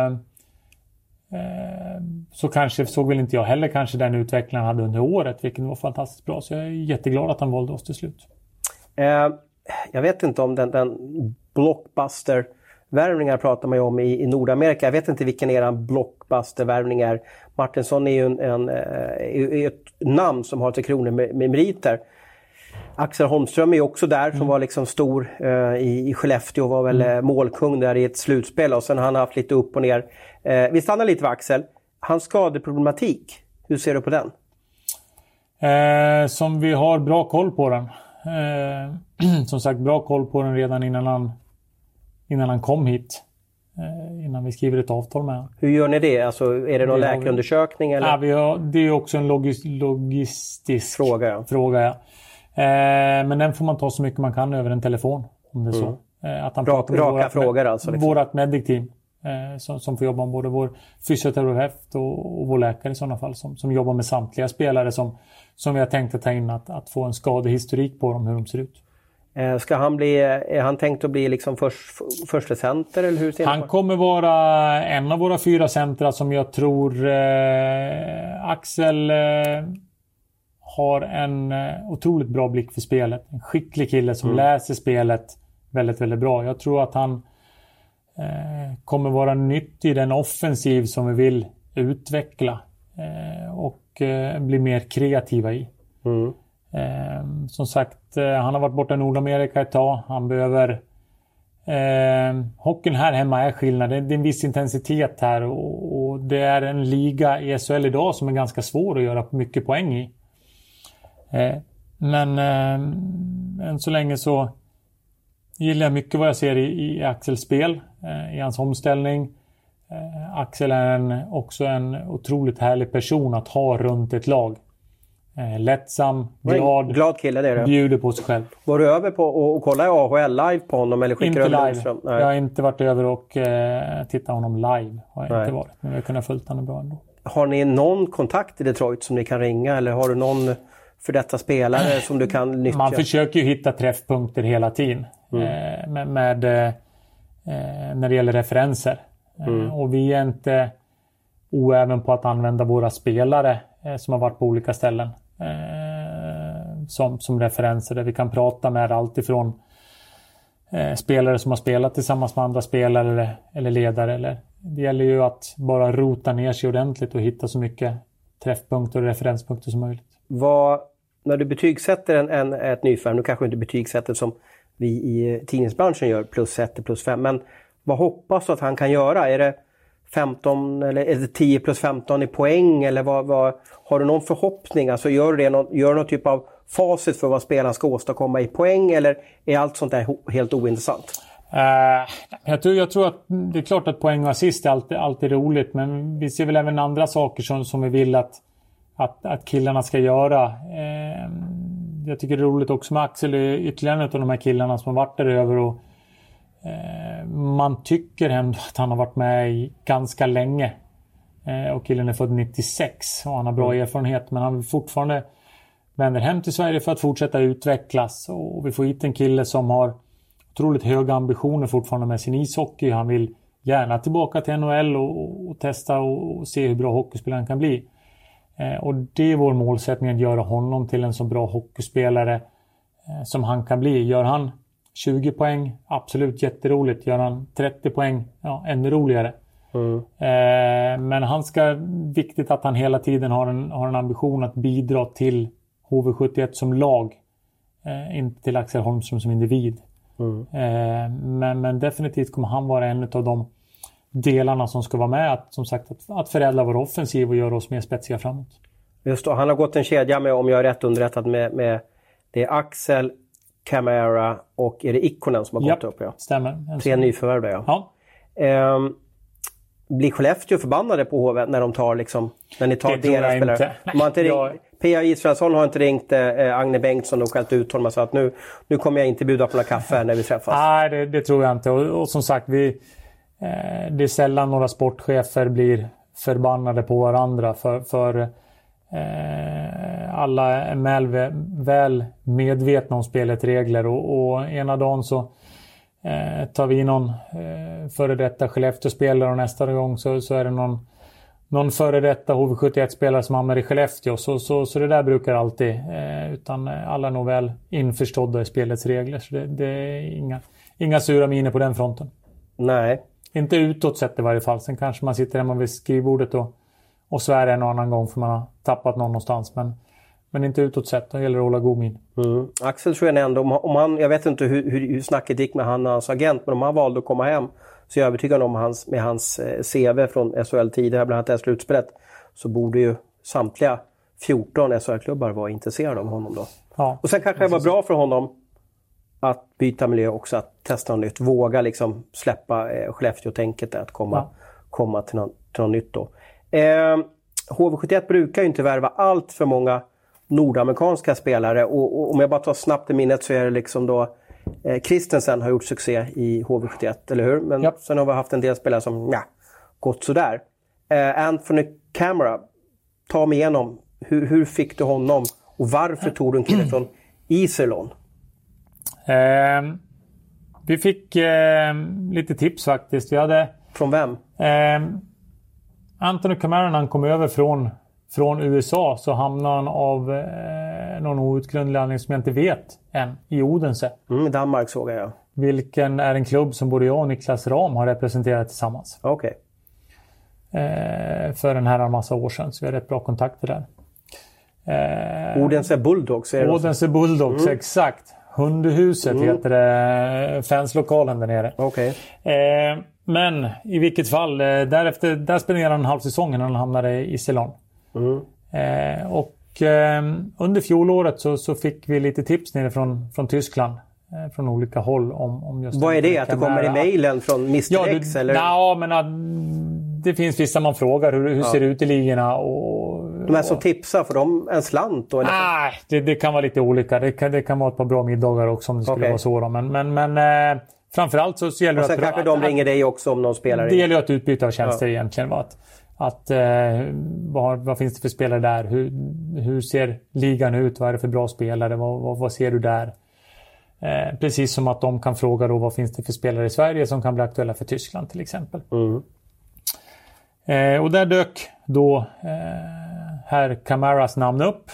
Så kanske såg väl inte jag heller kanske den utvecklingen han hade under året, vilket var fantastiskt bra. Så jag är jätteglad att han valde oss till slut. Eh, jag vet inte om den, den blockbuster-värvningar pratar man ju om i, i Nordamerika. Jag vet inte vilken eran blockbuster-värvning är. Martinsson är ju en, en, är ett namn som har tre kronor med, med meriter. Axel Holmström är ju också där som mm. var liksom stor uh, i, i Skellefteå och var väl mm. målkung där i ett slutspel och sen har han haft lite upp och ner. Uh, vi stannar lite vid Axel. Hans skadeproblematik, hur ser du på den? Eh, som vi har bra koll på den. Eh, som sagt, bra koll på den redan innan han, innan han kom hit. Eh, innan vi skriver ett avtal med honom. Hur gör ni det? Alltså, är det någon vi läkarundersökning? Eller? Ja, vi har, det är också en logis, logistisk fråga. Ja. fråga ja. Eh, men den får man ta så mycket man kan över en telefon. Om det är så. Mm. Eh, att han Rak, raka vårat, frågor alltså. Liksom. Vårat medic-team. Eh, som, som får jobba med både vår fysioterapeut och, och vår läkare i sådana fall. Som, som jobbar med samtliga spelare som, som vi har tänkt att ta in. Att, att få en skadehistorik på dem, hur de ser ut. Eh, ska han bli, är han tänkt att bli liksom först, första center eller hur ser han kommer vara en av våra fyra centra som jag tror eh, Axel eh, har en eh, otroligt bra blick för spelet. En skicklig kille som mm. läser spelet väldigt, väldigt bra. Jag tror att han eh, kommer vara nyttig i den offensiv som vi vill utveckla eh, och eh, bli mer kreativa i. Mm. Eh, som sagt, eh, han har varit borta i Nordamerika ett tag. Han behöver eh, hockeyn här hemma är skillnad. Det, det är en viss intensitet här och, och det är en liga i S H L idag som är ganska svår att göra mycket poäng i. Eh, men eh, än så länge så gillar jag mycket vad jag ser i, i Axels spel, eh, i hans omställning. Eh, Axel är en, också en otroligt härlig person att ha runt ett lag. Eh, lättsam, glad, glad kille det är det. Bjuder på sig själv. Var du över på och, och kolla A H L live på honom eller skickar inte du live. Nej. Jag har inte varit över och eh, tittat honom live. Har jag Nej. inte varit. Men jag har kunnat följa honom bra ändå. Har ni någon kontakt i Detroit som ni kan ringa eller har du någon för detta spelare som du kan nyttja? Man försöker ju hitta träffpunkter hela tiden mm. eh, med, med eh, när det gäller referenser. Mm. Eh, och vi är inte oäven på att använda våra spelare eh, som har varit på olika ställen eh, som, som referenser där vi kan prata med allt ifrån eh, spelare som har spelat tillsammans med andra spelare eller, eller ledare. Eller, det gäller ju att bara rota ner sig ordentligt och hitta så mycket träffpunkter och referenspunkter som möjligt. Vad, när du betygsätter en, en, ett nyförvärv, nu kanske inte betygsätter som vi i tidningsbranschen gör, plus ett plus fem, men vad hoppas du att han kan göra? Är det femton eller är det tio plus femton i poäng eller vad, vad, har du någon förhoppning? Alltså gör du det någon, gör någon typ av facit för vad spelaren ska åstadkomma i poäng eller är allt sånt där helt ointressant? Uh, jag, tror, jag tror att det är klart att poäng och assist är alltid, alltid roligt, men vi ser väl även andra saker som, som vi vill att Att, att killarna ska göra. Eh, jag tycker det är roligt också med Axel, ytterligare en av de här killarna som har varit där över och eh, man tycker ändå att han har varit med i ganska länge. Eh, och killen är född nittiosex och han har bra mm. erfarenhet, men han vill fortfarande vänder hem till Sverige för att fortsätta utvecklas och vi får hit en kille som har otroligt höga ambitioner fortfarande med sin ishockey. Han vill gärna tillbaka till N H L och, och, och testa och, och se hur bra hockeyspelaren kan bli. Eh, och det är vår målsättning att göra honom till en så bra hockeyspelare eh, som han kan bli. Gör han tjugo poäng, absolut jätteroligt. Gör han trettio poäng, ja, ännu roligare. Mm. Eh, men han ska, viktigt att han hela tiden har en, har en ambition att bidra till H V sjuttioett som lag. Eh, inte till Axel Holmström som individ. Mm. Eh, men, men definitivt kommer han vara en av de delarna som ska vara med. Att, som sagt, att, att förädla vår offensiv och göra oss mer spetsiga framåt. Just då, han har gått en kedja med, om jag är rätt underrättad, med, med det är Axel, Camara och är det Ikonen som har ja, gått upp? Ja, stämmer. Tre nyförvärv där, ja. ja. Ehm, blir Skellefteå förbannade på H V när de tar liksom, när ni tar det deras spelare? De har inte ringt, jag... P A Israelsson har inte ringt eh, Agne Bengtsson och skällt ut honom och sagt att nu, nu kommer jag inte bjuda på några kaffe när vi träffas. Nej, det, det tror jag inte. Och, och som sagt, vi, eh, det är sällan några sportchefer blir förbannade på varandra för, för eh, alla är väl, väl medvetna om spelets regler och, och ena dagen så eh, tar vi någon eh, före detta Skellefteå-spelare och nästa gång så, så är det någon någon före detta H V sjuttioett-spelare som hamnar i Skellefteå. Så, så, så det där brukar alltid. Eh, utan alla är nog väl införstådda i spelets regler. Så det, det är inga, inga sura miner på den fronten. Nej. Inte utåt sett i varje fall. Sen kanske man sitter hemma vid skrivbordet och, och svär en annan gång för man har tappat någon någonstans. Men, men inte utåt sett. Då gäller det att hålla god min. Mm. Axel tror jag ändå, om, om han, jag vet inte hur, hur, hur snacket gick med han och hans agent. Men om han valde att komma hem så jag är övertygad om hans, med hans C V från S H L-tider, bland annat det slutspelet, så borde ju samtliga fjorton S H L-klubbar vara intresserade av honom då. Ja, och sen kanske det var bra för honom att byta miljö också, att testa något nytt. Våga liksom släppa eh, Skellefteå-tänket att komma, ja. komma till, någon, till något nytt då. Eh, H V sjuttioett brukar ju inte värva allt för många nordamerikanska spelare och, och om jag bara tar snabbt i minnet så är det liksom då Eh, Christensen har gjort succé i H V sjuttioett, eller hur? Men yep. Sen har vi haft en del spelare som ja, gått sådär. Eh, Anthony Camara, ta mig igenom. Hur, hur fick du honom? Och varför tog du en kille från Iserlohn? Eh, vi fick eh, lite tips faktiskt. Vi hade, från vem? Eh, Anthony Camara, när han kom över från, från U S A så hamnade han av eh, någon outgrundlig anledning som jag inte vet än i Odense. Mm, Danmark såg jag. Vilken är en klubb som både jag och Niklas Ram har representerat tillsammans. Okej. Okay. Eh, för en här en massa år sedan, så vi har rätt bra kontakter där. Eh, Odense Bulldogs. Är Odense Bulldogs, mm. exakt. Hundehuset mm. heter det, fanslokalen där nere. Okej. Okay. Eh, men i vilket fall, eh, därefter, där spenderade han en halv säsong när han hamnade i Ceylon. Mm. Eh, och eh, under fjolåret så, så fick vi lite tips nere från, från Tyskland. Eh, från olika håll om, om just... Vad är det? Att det kommer i mejlen från mister ja, X? Du, eller? Ja, men att, det finns vissa man frågar. Hur, hur ja. ser det ut i ligorna? Och, de är som tipsar, för dem en slant? Då, nej, det, det kan vara lite olika. Det kan, det kan vara ett par bra middagar också om det skulle okay. vara så. Då. Men, men, men eh, framförallt så, så gäller det att... Och sen kanske de att, ringer dig också om någon spelar. Det gäller ju att utbyta av tjänster ja. egentligen. Va? Att, att eh, vad, vad finns det för spelare där? Hur, hur ser ligan ut? Vad är det för bra spelare? Vad, vad, vad ser du där? Eh, precis som att de kan fråga då, vad finns det för spelare i Sverige som kan bli aktuella för Tyskland till exempel. Mm. Eh, och där dök då eh, herr Camaras namn upp.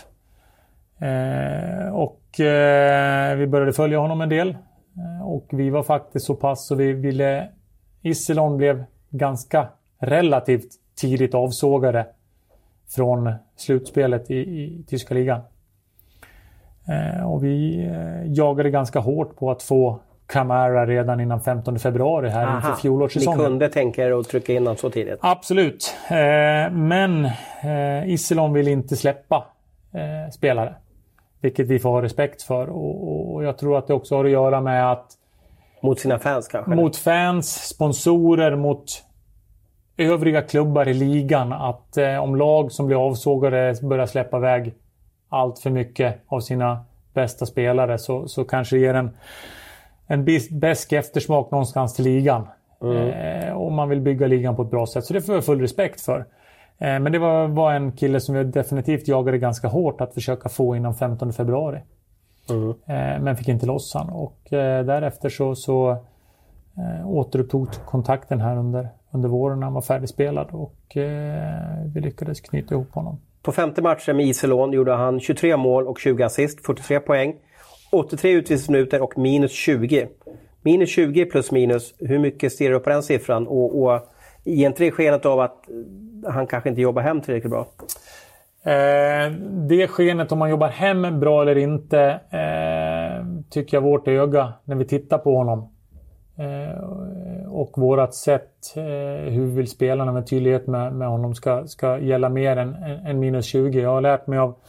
Eh, och eh, vi började följa honom en del. Eh, och vi var faktiskt så pass så vi ville... Iserlohn blev ganska relativt tidigt avsågade från slutspelet i, i tyska ligan. Eh, och vi eh, jagade ganska hårt på att få Camara redan innan femtonde februari här. Aha, inför fjolårssäsongen. Ni kunde tänka er att trycka in honom så tidigt? Absolut. Eh, men eh, Iserlohn vill inte släppa eh, spelare. Vilket vi får ha respekt för. Och, och, och jag tror att det också har att göra med att... Mot sina fans kanske? Mot fans, sponsorer, mot övriga klubbar i ligan. Att eh, om lag som blir avsågade börjar släppa iväg allt för mycket av sina bästa spelare så, så kanske ger en, en bäsk eftersmak någonstans till ligan. Mm. Eh, om man vill bygga ligan på ett bra sätt. Så det får jag full respekt för. Eh, men det var, var en kille som vi definitivt jagade ganska hårt att försöka få innan femtonde februari. Mm. Eh, men fick inte loss han. Och eh, därefter så, så eh, återupptog kontakten här under, under våren när han var färdigspelad. Och eh, vi lyckades knyta ihop honom. På femte matchen med Iserlohn gjorde han tjugotre mål och tjugo assist, fyrtiotre poäng, åttiotre utvisningsminuter och minus tjugo. Minus tjugo plus minus, hur mycket stirrar du på den siffran? Och, och i inte det skenet av att han kanske inte jobbar hem tillräckligt bra? Eh, det skenet om man jobbar hem bra eller inte, eh, tycker jag vårt öga när vi tittar på honom eh, och vårat sätt eh, hur vi vill spela med tydlighet med, med honom ska, ska gälla mer än, än minus tjugo. Jag har lärt mig av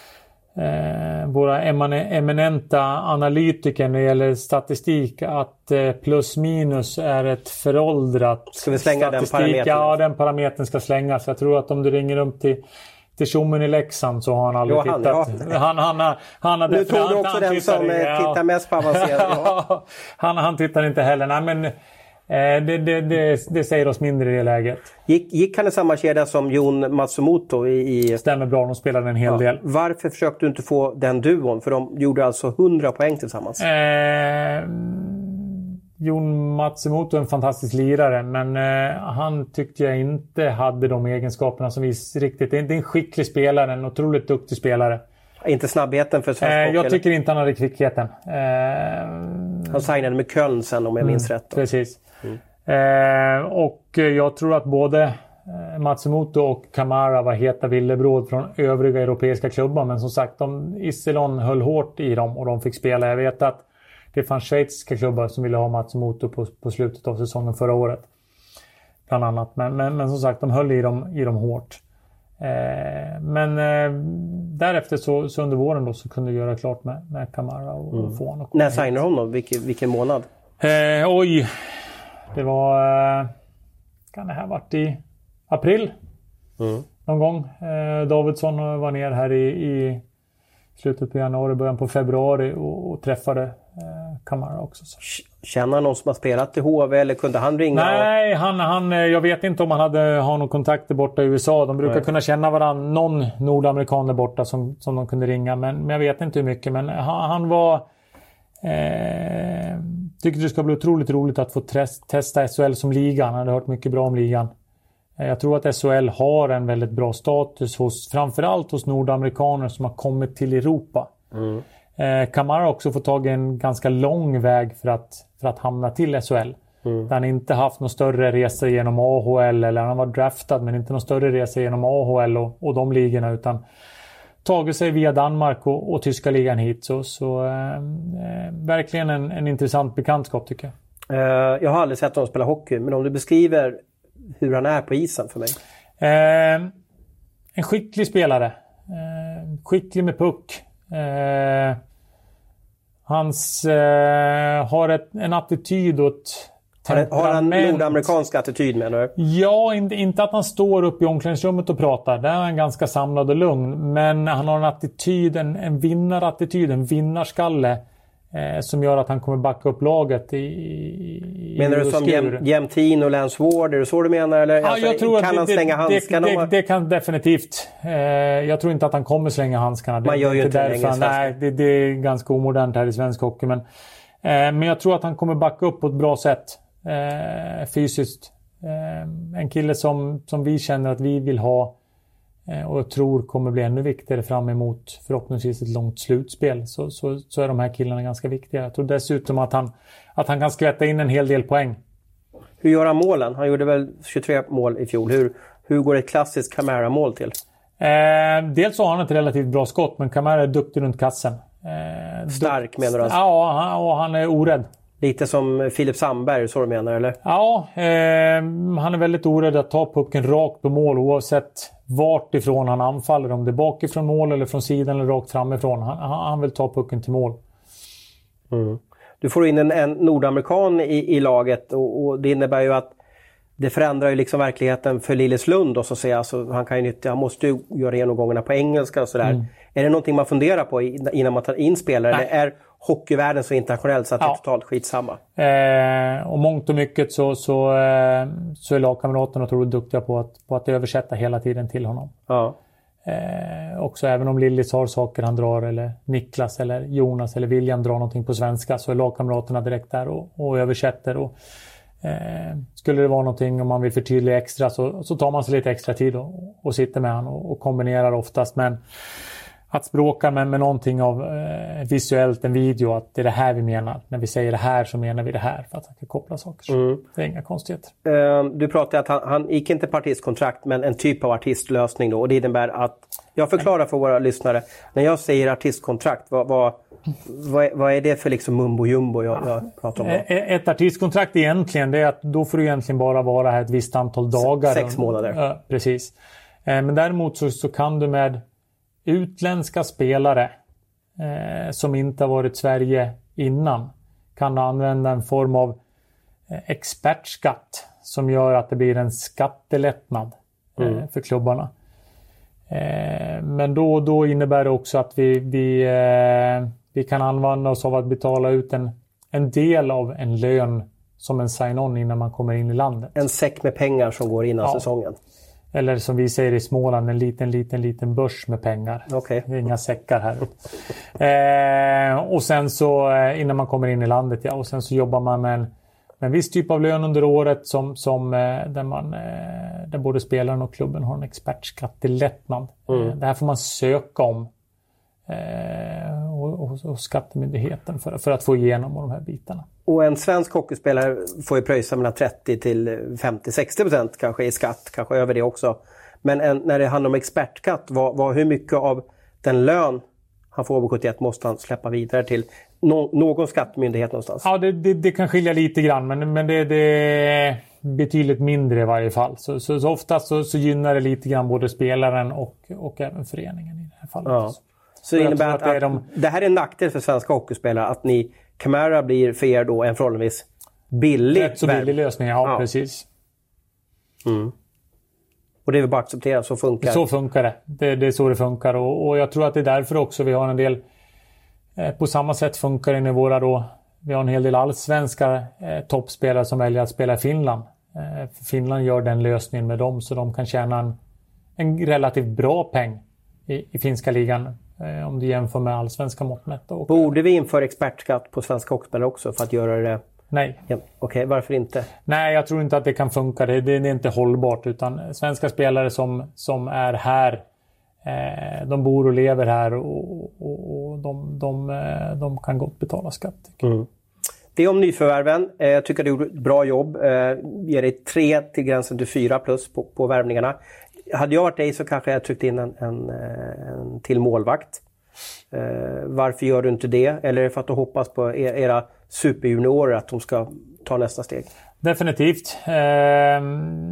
Eh, våra eminenta analytiker när det gäller statistik att eh, plus minus är ett föråldrat ska vi slänga statistik. Den parametern? Ja, den parametern ska slängas. Jag tror att om du ringer upp till till Tjommen i Leksand så har han aldrig jo, han, tittat. Ja. Han, han, han, han har nu tog du också den som ja. tittar mest på avancerad. Ja. han, han tittar inte heller. Nej, men Det, det, det, det säger oss mindre i det läget. Gick, gick han i samma kedja som Jon Matsumoto? I, i... Stämmer bra, de spelade en hel ja. del. Varför försökte du inte få den duon? För de gjorde alltså hundra poäng tillsammans. Eh, Jon Matsumoto är en fantastisk lirare, men eh, han tyckte jag inte hade de egenskaperna som vi riktigt... Det är en skicklig spelare, en otroligt duktig spelare. Inte snabbheten för svensk eh, hockey, Jag tycker eller? inte han hade kvickheten. Eh, han signade med Köln sen om jag minns mm, rätt. Då. Precis. Mm. Eh, och jag tror att både Matsumoto och Kamara var heta villebråd från övriga europeiska klubbar. Men som sagt, de, Iselon höll hårt i dem och de fick spela. Jag vet att det fanns schweiziska klubbar som ville ha Matsumoto på, på slutet av säsongen förra året. Bland annat. Men, men, men som sagt, de höll i dem, i dem hårt. Eh, men eh, därefter så, så under våren då så kunde vi göra klart med, med Kamara och, mm. och få honom. När signade hon då? Vilken, vilken månad? Eh, oj, det var... Eh, kan det här varit i april? Mm. Någon gång. Eh, Davidsson var ner här i, i slutet på januari, början på februari och, och träffade eh, Kamara också. Så. Känner han någon som har spelat i H V eller kunde han ringa? Nej, han, han, jag vet inte om han hade har någon kontakter borta i U S A. De brukar Nej. kunna känna varandra, någon nordamerikaner borta som, som de kunde ringa. Men, men jag vet inte hur mycket. Men han, han var... Eh, tycker det ska bli otroligt roligt att få test, testa S H L som liga. Han hade hört mycket bra om ligan. Eh, jag tror att S H L har en väldigt bra status hos, framförallt hos nordamerikaner som har kommit till Europa. Mm. Eh, Kamara också fått tag i en ganska lång väg för att, för att hamna till S H L. Mm. Där han inte haft någon större resa genom A H L, eller han var draftad men inte någon större resa genom A H L och, och de ligorna, utan tagit sig via Danmark och, och tyska ligan hit. Så, så eh, eh, verkligen en, en intressant bekantskap tycker jag. Uh, jag har aldrig sett honom spela hockey, men om du beskriver hur han är på isen för mig. Eh, en skicklig spelare. Eh, skicklig med puck. Eh, hans eh, har ett, en attityd och ett Har han nordamerikansk attityd menar du? Ja, inte, inte att han står upp i omklädningsrummet och pratar. Där är han ganska samlad och lugn. Men han har en attityd, en, en vinnarattityd, en vinnarskalle. Eh, som gör att han kommer backa upp laget i, i Menar du som Jäm, Jämtin och Lance Ward? Är det så du menar? Eller? Ja, alltså, jag tror kan att han det, slänga handskarna? Det, det, det kan definitivt. Eh, jag tror inte att han kommer slänga handskarna. Man gör ju inte därför. Nej, det, det är ganska omodernt här i svensk hockey. Men, eh, men jag tror att han kommer backa upp på ett bra sätt. Eh, fysiskt. Eh, en kille som, som vi känner att vi vill ha eh, och jag tror kommer bli ännu viktigare fram emot förhoppningsvis ett långt slutspel. Så, så, så är de här killarna ganska viktiga. Jag tror dessutom att han, att han kan skvätta in en hel del poäng. Hur gör han målen? Han gjorde väl tjugotre mål i fjol. Hur, hur går ett klassiskt Kamara-mål till? Eh, dels har han ett relativt bra skott, men Kamara är duktig runt kassen. Eh, Stark menar du alltså? Ja, han, och han är orädd. Lite som Filip Sandberg, så du menar, eller? Ja, eh, han är väldigt orädd att ta pucken rakt på mål oavsett vart ifrån han anfaller. Om det är bakifrån mål eller från sidan eller rakt framifrån. Han, han vill ta pucken till mål. Mm. Du får in en, en nordamerikan i, i laget och, och det innebär ju att det förändrar ju liksom verkligheten för Lilleslund och så att säga. Alltså, han kan ju nyttja, han måste ju göra genomgångarna på engelska och sådär. Mm. Är det någonting man funderar på innan man tar in spelare? Nej. Eller är hockeyvärlden så internationellt så att ja. det är totalt skitsamma? Eh, och mångt och mycket så, så, eh, så är lagkamraterna otroligt duktiga på att, på att översätta hela tiden till honom. Ja. Eh, också även om Lillis har saker han drar, eller Niklas eller Jonas eller William drar någonting på svenska, så är lagkamraterna direkt där och, och översätter. Och, eh, skulle det vara någonting om man vill förtydliga extra så, så tar man sig lite extra tid och, och sitter med han och, och kombinerar oftast. Men att språka med, med någonting av eh, visuellt, en video, att det är det här vi menar. När vi säger det här så menar vi det här, för att han kan koppla saker. Mm. Det är inga konstigheter. Uh, du pratade att han, han gick inte på artistkontrakt, men en typ av artistlösning då. Och det innebär att, jag förklarar för våra lyssnare, när jag säger artistkontrakt, vad, vad, Vad, vad är det för liksom mumbo jumbo jag, jag pratar om? Då? Ett artistkontrakt egentligen, det är att då får du egentligen bara vara här ett visst antal dagar. Sex månader. Ja, precis. Men däremot så, så kan du med utländska spelare eh, som inte har varit i Sverige innan kan du använda en form av eh, expertskatt som gör att det blir en skattelättnad eh, mm. för klubbarna. Eh, men då, då innebär det också att vi, vi, eh, vi kan använda oss av att betala ut en, en del av en lön som en sign-on innan man kommer in i landet. En säck med pengar som går innan ja. säsongen. Eller som vi säger i Småland, en liten, liten, liten börs med pengar. Okay. Det är inga säckar här. Eh, och sen så eh, innan man kommer in i landet, ja. Och sen så jobbar man med en, med en viss typ av lön under året som, som eh, där, man, eh, där både spelaren och klubben har en expertskattelättnad. Mm. Eh, det här får man söka om eh, och, och, och skattemyndigheten för, för att få igenom de här bitarna. Och en svensk hockeyspelare får ju pröjsa mellan trettio till femtio till sextio procent kanske i skatt, kanske över det också. Men en, när det handlar om expertskatt, vad, vad, hur mycket av den lön han får på sjuttioett måste han släppa vidare till no, någon skattemyndighet någonstans? Ja, det, det, det kan skilja lite grann, men, men det, det är betydligt mindre i varje fall. Så, så, så oftast så, så gynnar det lite grann både spelaren och, och även föreningen i det här fallet. Ja. Så det innebär att, att, det, är de... det här är en nackdel för svenska hockeyspelare, att ni Camara blir för er då en förhållandevis billig. Rätt så billig lösning, ja, ja. Precis. Mm. Och det är väl bara att acceptera, så funkar Så funkar det. Det, det är så det funkar. Och, och jag tror att det är därför också vi har en del... Eh, på samma sätt funkar det i våra då... Vi har en hel del allsvenska eh, toppspelare som väljer att spela i Finland. Eh, Finland gör den lösningen med dem så de kan tjäna en, en relativt bra peng i, i finska ligan. Om du jämför med allsvenska mått mätt. Borde vi införa expertskatt på svenska hockeyspelare också för att göra det? Nej. Ja, okej, okay, varför inte? Nej, jag tror inte att det kan funka. Det, det, det är inte hållbart. Utan svenska spelare som, som är här, eh, de bor och lever här och, och, och de, de, de kan gott betala skatt. Mm. Det är om nyförvärven. Eh, jag tycker du gjorde ett bra jobb. Eh, ger dig tre till gränsen till fyra plus på, på värvningarna. Hade jag varit dig så kanske jag tryckt in en, en, en till målvakt. Eh, varför gör du inte det? Eller är det för att du hoppas på era superjuniorer att de ska ta nästa steg? Definitivt. Eh,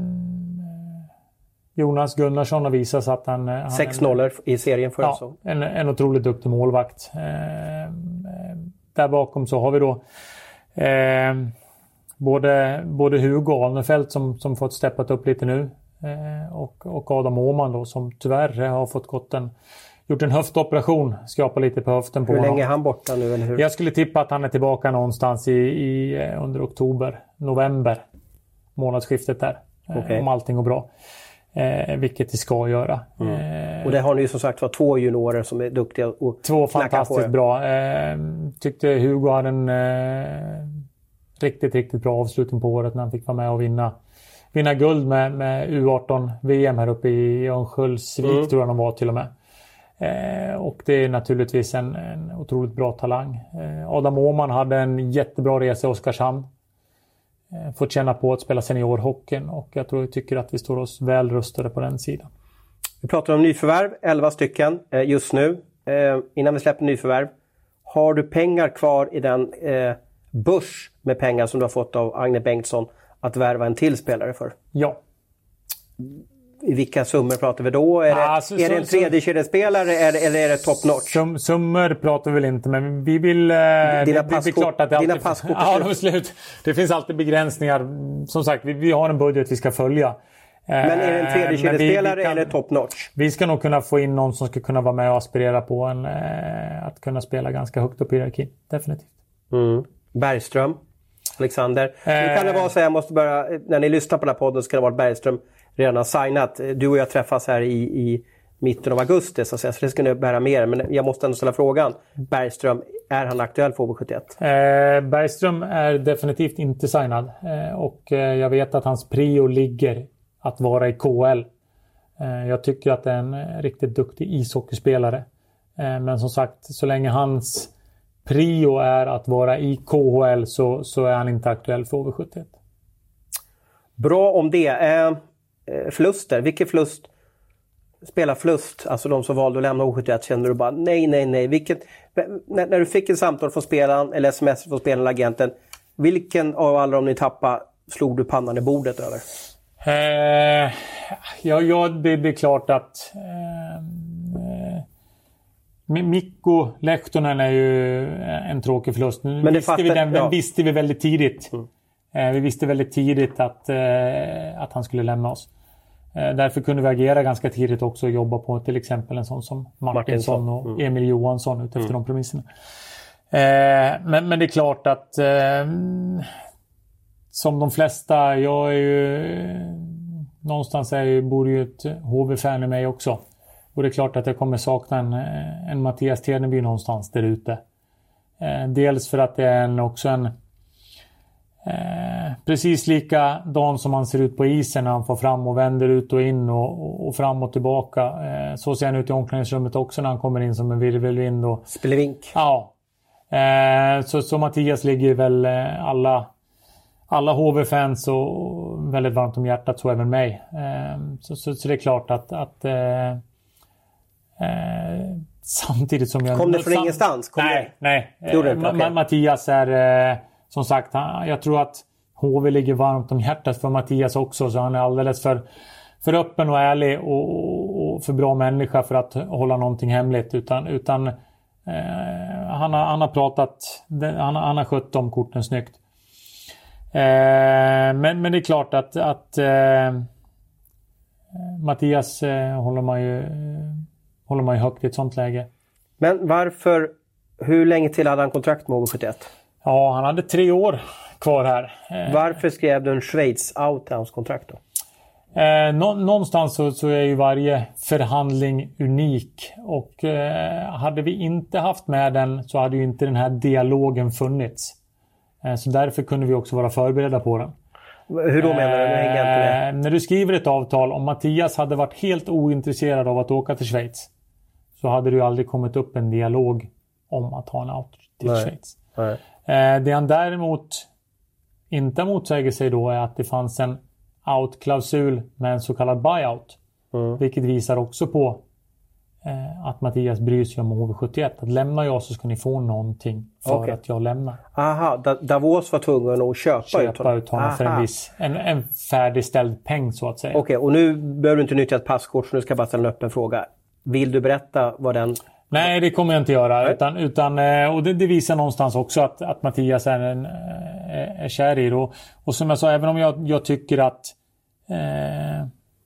Jonas Gunnarsson har visat att han... han Sex nollor i serien förra ja, säsongen. En, en otroligt duktig målvakt. Eh, där bakom så har vi då eh, både, både Hugo Alnefelt som, som fått steppat upp lite nu. Eh, och, och Adam Åhman då som tyvärr har fått gått en, gjort en höftoperation, skrapa lite på höften på honom. Hur länge honom. är han borta nu, eller hur? Jag skulle tippa att han är tillbaka någonstans i, i, under oktober, november månadsskiftet där. Okay. Eh, om allting går bra. Eh, vilket det ska göra. Mm. Eh, och det har ni ju som sagt var två juniorer som är duktiga och två fantastiskt bra. Eh, tyckte Hugo hade en eh, riktigt, riktigt bra avslutning på året när han fick vara med och vinna vinna guld med, med U arton V M här uppe i Örnsköldsvik mm. tror jag de var till och med. Eh, och det är naturligtvis en, en otroligt bra talang. Eh, Adam Åhman hade en jättebra resa i Oskarshamn. Eh, fått känna på att spela seniorhockeyn och jag tror jag tycker att vi står oss väl rustade på den sidan. Vi pratar om nyförvärv, elva stycken eh, just nu. Eh, innan vi släpper nyförvärv. Har du pengar kvar i den eh, börs med pengar som du har fått av Agne Bengtsson att värva en till spelare för? Ja. I vilka summor pratar vi då? Är det, ah, så, är det en tredje kedjespelare eller, eller är det top notch? Sum, summor pratar vi väl inte, men vi vill... Eh, dina det, passkort, det är klart att det dina alltid, passkort ja, de är slut. Det finns alltid begränsningar. Som sagt, vi, vi har en budget vi ska följa. Men är det en tredje kedjespelare eller top notch? Vi ska nog kunna få in någon som ska kunna vara med och aspirera på en, eh, att kunna spela ganska högt upp i hierarkin. Definitivt. Mm. Bergström. Alexander. Nu kan det vara så, jag måste börja, när ni lyssnar på den här podden så kan det vara att Bergström redan har signat. Du och jag träffas här i, i mitten av augusti så, att säga, så det ska ni bära mer. Men jag måste ändå ställa frågan. Bergström, är han aktuell för H V sjuttioett? Eh, Bergström är definitivt inte signad. Eh, och eh, jag vet att hans prio ligger att vara i K L. Eh, jag tycker att det är en riktigt duktig ishockeyspelare. Eh, men som sagt, så länge hans prio är att vara i K H L så, så är han inte aktuell för H V sjuttioett. Bra om det. Eh, förluster. Vilken förlust spelarförlust, alltså de som valde att lämna H sjuttioett, kände du bara nej, nej, nej. Vilket, när, när du fick ett samtal från spelaren eller sms från spelaren eller agenten, vilken av alla de ni tappade slog du pannan i bordet över? Eh, ja, ja det, det är klart att eh, eh, Mikko Lehtonen är ju en tråkig förlust. Men det visste, fattar, vi den, ja. visste vi väldigt tidigt. Mm. Eh, vi visste väldigt tidigt att, eh, att han skulle lämna oss. Eh, därför kunde vi agera ganska tidigt också och jobba på till exempel en sån som Martinsson och mm. Emil Johansson utefter mm. de premisserna. Eh, men, men det är klart att eh, som de flesta, jag är ju någonstans är ju, bor ju ett H V-fan i mig också. Och det är klart att jag kommer sakna en, en Mattias Tedenby någonstans där ute. Eh, dels för att det är en, också en eh, precis likadan som han ser ut på isen när han får fram och vänder ut och in och, och, och fram och tillbaka. Eh, så ser han ut i omklädningsrummet också när han kommer in som en virvelvind. Och, Spelevink. Ja. Eh, så, så Mattias ligger väl alla... Alla H V-fans och väldigt varmt om hjärtat, så även mig. Så, så, så det är klart att... att eh, eh, samtidigt som jag... Kom det från sam- ingenstans? Kom nej, det? nej. Det Ma- okay. Mattias är... Eh, som sagt, han, jag tror att H V ligger varmt om hjärtat för Mattias också. Så han är alldeles för, för öppen och ärlig och, och, och för bra människa för att hålla någonting hemligt. Utan... utan eh, han, har, han har pratat... Han, han har skött de korten snyggt. Eh, men, men det är klart att, att eh, Mattias eh, håller, man ju, eh, håller man ju högt i ett sånt läge. Men varför, hur länge till hade han kontrakt med H V sjuttioett? Ja, han hade tre år kvar här. Eh, varför skrev du en Schweiz-out i hans kontrakt då? Eh, nå, någonstans så, så är ju varje förhandling unik. Och eh, hade vi inte haft med den så hade ju inte den här dialogen funnits. Så därför kunde vi också vara förberedda på den. Hur då menar du? Jag hänger inte med. När du skriver ett avtal, om Mattias hade varit helt ointresserad av att åka till Schweiz, så hade det ju aldrig kommit upp en dialog om att ha en out till Nej. Schweiz. Nej. Det han däremot inte motsäger sig då är att det fanns en out-klausul med en så kallad buyout. Mm. Vilket visar också på att Mattias bryr sig om H V sjuttioett. Att lämnar jag så ska ni få någonting för okay. att jag lämnar. Aha, Davos var tvungen att köpa, köpa ut honom för en viss en, en färdigställd peng så att säga. Okej, okay, och nu behöver du inte nyttja ett passkort, så nu ska jag bara ställa en öppen fråga. Vill du berätta vad den... Nej, det kommer jag inte göra. Utan, utan, och det, det visar någonstans också att, att Mattias är, en, är, är kär i det. Och, och som jag sa, även om jag, jag tycker att eh,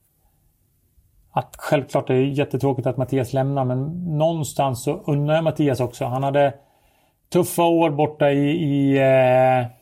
att självklart är det jättetråkigt att Mattias lämnar, men någonstans så undrar jag Mattias också. Han hade tuffa år borta i, i eh, eh,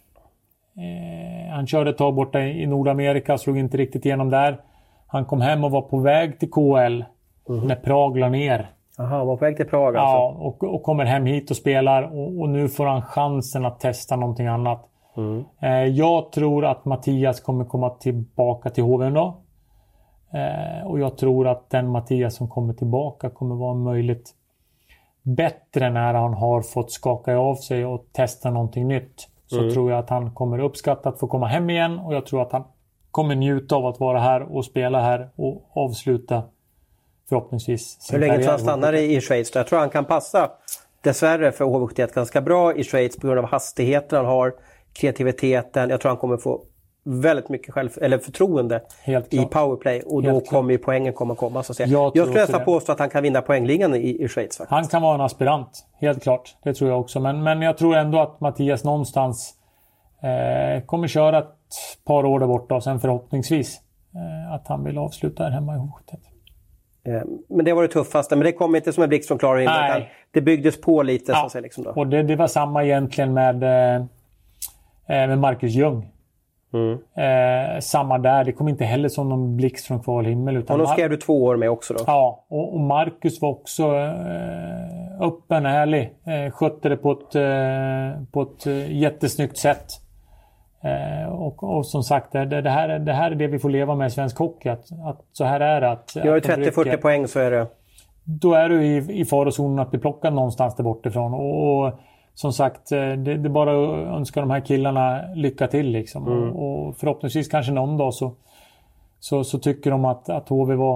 han körde ett tag borta i Nordamerika, slog inte riktigt igenom där. Han kom hem och var på väg till K L mm. när Prag la ner. Aha, var på väg till Prag alltså. Ja, och, och kommer hem hit och spelar och, och nu får han chansen att testa någonting annat. Mm. Eh, jag tror att Mattias kommer komma tillbaka till H V då. Eh, och jag tror att den Mattias som kommer tillbaka kommer vara möjligt bättre när han har fått skaka av sig och testa någonting nytt. Så mm. tror jag att han kommer uppskatta att få komma hem igen, och jag tror att han kommer njuta av att vara här och spela här och avsluta förhoppningsvis. Hur länge tror han stannar i Schweiz? Jag tror han kan passa dessvärre för H V sjuttioett ganska bra i Schweiz på grund av hastigheten han har, kreativiteten. Jag tror han kommer få väldigt mycket själv, eller förtroende i powerplay, och Helt då kommer ju poängen komma komma så att säga. Jag, jag skulle nästan påstå att han kan vinna poängligan i, i Schweiz faktiskt. Han kan vara en aspirant, helt klart. Det tror jag också. Men, men jag tror ändå att Mattias någonstans eh, kommer köra ett par år där borta, och sen förhoppningsvis eh, att han vill avsluta här hemma i H sjuttioett. Eh, men det var det tuffaste, men det kom inte som en blixt från klar himmel. Det byggdes på lite. Ja. Så att säga, liksom då. Och det, det var samma egentligen med, eh, med Marcus Ljung. Mm. Eh, samma där, det kom inte heller som någon blixt från kvar himmel, utan och då skrev du två år med också då. Ja, och, och Marcus var också eh, öppen, ärlig, eh, skötte det på ett, eh, på ett eh, jättesnyggt sätt. Eh, och, och som sagt, det, det, här, det här är det vi får leva med i svensk hockey, att, att så här är det. Att, gör du trettio till fyrtio poäng så är det... Då är du i, i farozonen att bli plockad någonstans där bortifrån, och, och som sagt, det, det är bara att önska de här killarna lycka till liksom. Mm. Och, och förhoppningsvis kanske någon dag så, så, så tycker de att, att H V var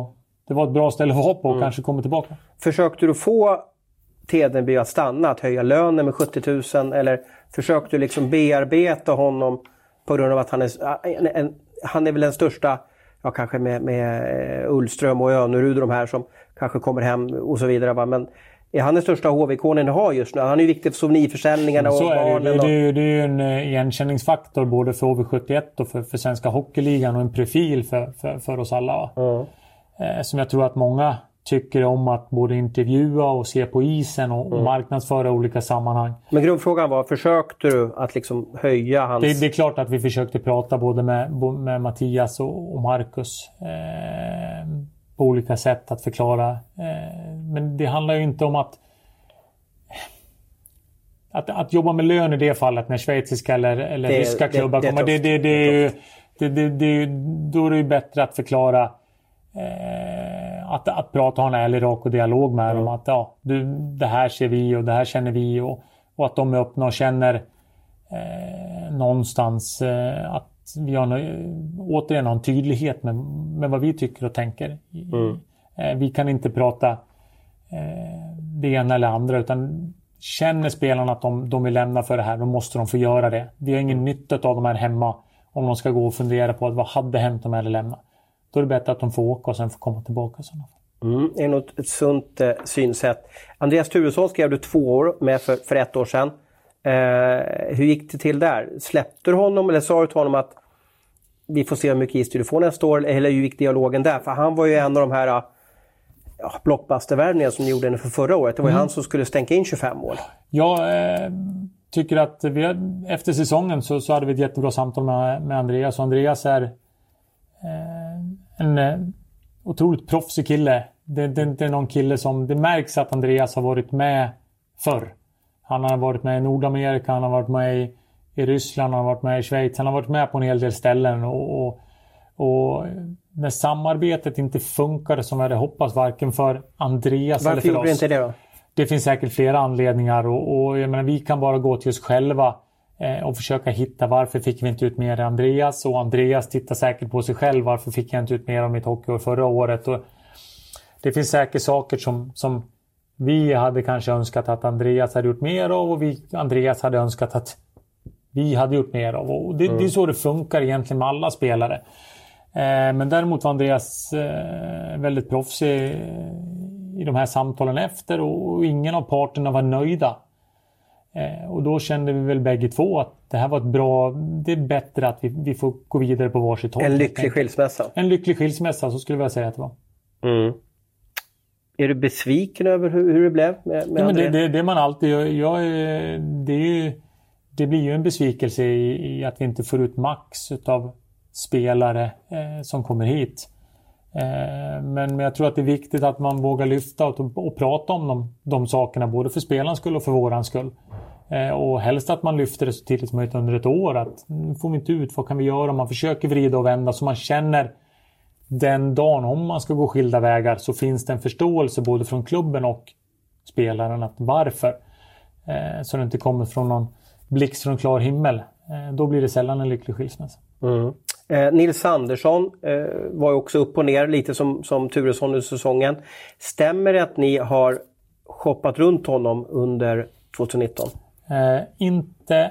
det var ett bra ställe att vara på och mm. kanske komma tillbaka. Försökte du få Tedenby att stanna, att höja lönen med sjuttio tusen, eller försökte du liksom bearbeta honom på grund av att han är, en, en, han är väl den största, ja kanske med, med Ullström och Önerud och de här som kanske kommer hem och så vidare, va? Men är han den största H V-ikonen ni har just nu? Han är ju viktig för souvenirförsäljningarna och barnen. Det, det, det, det är ju en igenkänningsfaktor både för H V sjuttioett och för, för Svenska Hockeyligan och en profil för, för, för oss alla. Mm. Eh, som jag tror att många tycker om att både intervjua och se på isen och, mm. och marknadsföra olika sammanhang. Men grundfrågan var, försökte du att liksom höja hans... Det, det är klart att vi försökte prata både med, med Mattias och, och Marcus eh, på olika sätt att förklara. Eh, men det handlar ju inte om att, att att jobba med lön i det fallet när schweiziska eller, eller det, ryska klubbar det, det kommer. Det, det, det är ju, det, det, det, då är det ju bättre att förklara eh, att, att prata och ha en ärlig rak och dialog med mm. dem. Att ja, du, det här ser vi och det här känner vi och, och att de är öppna och känner eh, någonstans eh, att vi har återigen en tydlighet med, med vad vi tycker och tänker. Mm. Eh, vi kan inte prata eh, det ena eller andra, utan känner spelarna att de, de vill lämna för det här, då måste de få göra det. Vi har ingen nytta av de här hemma om de ska gå och fundera på att vad hade hänt om de hade lämnat. Då är det bättre att de får åka och sen får komma tillbaka. Mm, det är nog ett sunt eh, synsätt. Andreas Turesson skrev du två år med för, för ett år sedan. Eh, hur gick det till där? Släppte du honom eller sa du till honom att vi får se hur mycket istid du får nästa år, eller hur gick dialogen där? För han var ju en av de här ja, blockbustervärvningarna som ni gjorde för förra året. Det var ju mm. han som skulle stänka in tjugofem mål. Jag eh, tycker att vi har, efter säsongen så, så hade vi ett jättebra samtal med, med Andreas. Och Andreas är eh, en eh, otroligt proffsig kille. Det, det är inte någon kille som... Det märks att Andreas har varit med förr. Han har varit med i Nordamerika, han har varit med i, i Ryssland, han har varit med i Schweiz. Han har varit med på en hel del ställen. Och, och, och när samarbetet inte funkar som jag hade hoppats, varken för Andreas Varför eller för oss. Varför gjorde inte det då? Det finns säkert flera anledningar. Och, och jag menar, vi kan bara gå till oss själva eh, och försöka hitta varför fick vi inte ut mer än Andreas. Och Andreas tittar säkert på sig själv. Varför fick jag inte ut mer av mitt hockeyår förra året? Och det finns säkert saker som... som vi hade kanske önskat att Andreas hade gjort mer av, och vi, Andreas hade önskat att vi hade gjort mer av. Och det, mm. det är så det funkar egentligen med alla spelare. Eh, men däremot var Andreas eh, väldigt proffsig i de här samtalen efter, och, och ingen av parterna var nöjda. Eh, och då kände vi väl bägge två att det här var ett bra, det är bättre att vi, vi får gå vidare på varsitt håll. En lycklig skilsmässa. En lycklig skilsmässa, så skulle jag säga att det var. Mm. Är du besviken över hur, hur det blev med, med ja, men det, det, det man alltid gör, jag, det, är ju, det blir ju en besvikelse i, i att vi inte får ut max av spelare eh, som kommer hit. Eh, men, men jag tror att det är viktigt att man vågar lyfta och, och prata om de, de sakerna, både för spelarens skull och för våran skull. Eh, och helst att man lyfter det så tidigt som möjligt under ett år. Att nu får vi inte ut, vad kan vi göra? Man försöker vrida och vända så man känner den dagen, om man ska gå skilda vägar, så finns det en förståelse både från klubben och spelaren att varför. Eh, så det inte kommer från någon blixt från klar himmel. Eh, då blir det sällan en lycklig skilsmässa. Mm. Eh, Nils Andersson eh, var ju också upp och ner lite som, som Turesson i säsongen. Stämmer det att ni har shoppat runt honom under tjugonitton? Eh, inte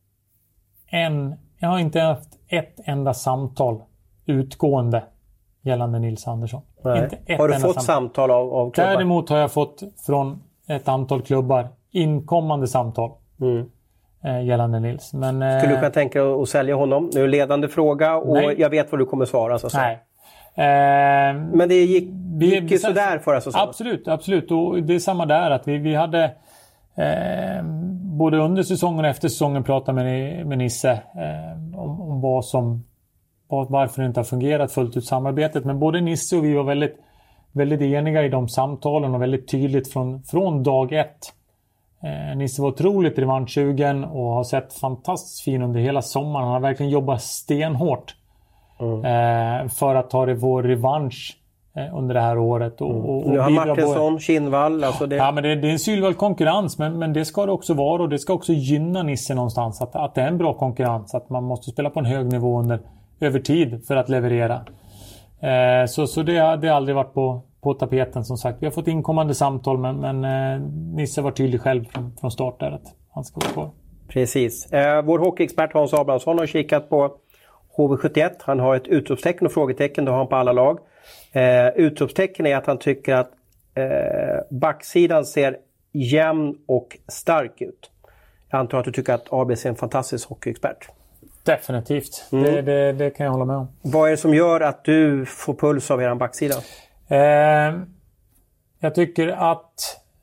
en, jag har inte haft ett enda samtal utgående gällande Nils Andersson. Inte har du fått samtal, samtal av, av klubbar? Däremot har jag fått från ett antal klubbar inkommande samtal mm. eh, gällande Nils. Men, eh, skulle du kunna tänka dig att sälja honom? Nu är det en ledande fråga och nej. Jag vet vad du kommer svara. Så nej. Eh, Men det gick, gick vi, ju sådär förra säsongen. Absolut, absolut. Och det är samma där. Att vi, vi hade eh, både under säsongen och efter säsongen pratat med, med Nisse eh, om, om vad som varför det inte har fungerat fullt ut samarbetet. Men både Nisse och vi var väldigt, väldigt eniga i de samtalen och väldigt tydligt från, från dag ett. Eh, Nisse var otroligt revanschsugen och har sett fantastiskt fin under hela sommaren. Han har verkligen jobbat stenhårt mm. eh, för att ta det vår revansch eh, under det här året. Och, mm. och, och nu har Martinsson, Kinnvall. Alltså det... Ja, men det, det är en sylvass konkurrens, men, men det ska det också vara, och det ska också gynna Nisse någonstans. Att, att det är en bra konkurrens, att man måste spela på en hög nivå under över tid för att leverera. Eh, så så det, det har aldrig varit på, på tapeten som sagt. Vi har fått inkommande samtal men, men eh, Nisse var tydlig själv från, från start där att han ska vara kvar. Precis. Eh, vår hockeyexpert Hans Abrahamsson har kikat på H V sjuttioett. Han har ett utropstecken och frågetecken, det har han på alla lag. Eh, utropstecken är att han tycker att eh, backsidan ser jämn och stark ut. Jag antar att du tycker att A B C är en fantastisk hockeyexpert. Definitivt, mm. det, det, det kan jag hålla med om. Vad är det som gör att du får puls av er backsida? Eh, jag tycker att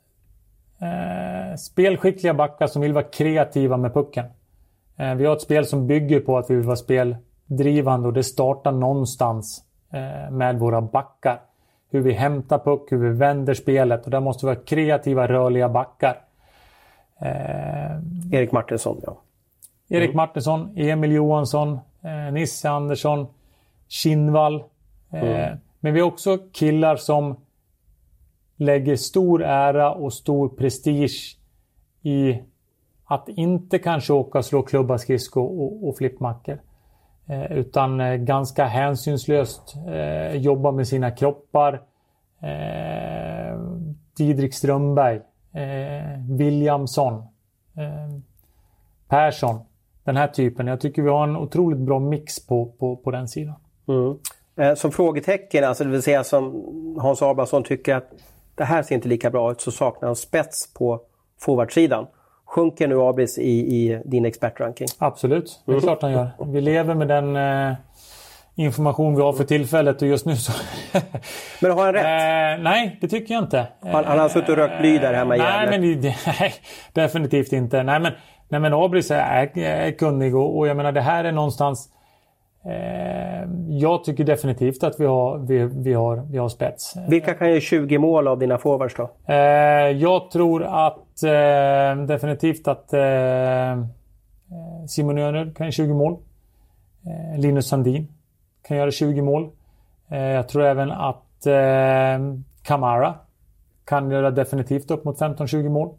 eh, spelskickliga backar som vill vara kreativa med pucken. Eh, vi har ett spel som bygger på att vi vill vara speldrivande och det startar någonstans eh, med våra backar. Hur vi hämtar puck, hur vi vänder spelet och där måste vi vara kreativa, rörliga backar. Eh, Erik Martinsson, ja. Erik Mm. Martinsson, Emil Johansson, eh, Nisse Andersson, Kinnvall. Eh, mm. Men vi har också killar som lägger stor ära och stor prestige i att inte kanske åka och slå klubba, skridsko och, och flippmackor. Eh, utan eh, ganska hänsynslöst eh, jobba med sina kroppar. Eh, Didrik Strömberg, eh, Williamson, eh, Persson. Den här typen. Jag tycker vi har en otroligt bra mix på, på, på den sidan. Mm. Eh, som frågetecken, alltså det vill säga som Hans Abrahamsson tycker att det här ser inte lika bra ut, så saknar han spets på forwardsidan. Sjunker nu Abris i, i din expertranking? Absolut, det är mm. klart han gör. Vi lever med den eh, information vi har för tillfället och just nu så... Men har han rätt? Eh, nej, det tycker jag inte. Han, han har suttit och rökt bly där hemma i Nej, men det, nej, definitivt inte. Nej, men, nej, men Abris är, är kunnig och, och jag menar det här är någonstans... Eh, jag tycker definitivt att vi har, vi, vi har, vi har spets. Vilka kan ge tjugo mål av dina forwards då? Eh, jag tror att eh, definitivt att eh, Simon Öner kan göra tjugo mål. Eh, Linus Sandin kan göra tjugo mål. Eh, jag tror även att eh, Kamara kan göra definitivt upp mot femton tjugo mål.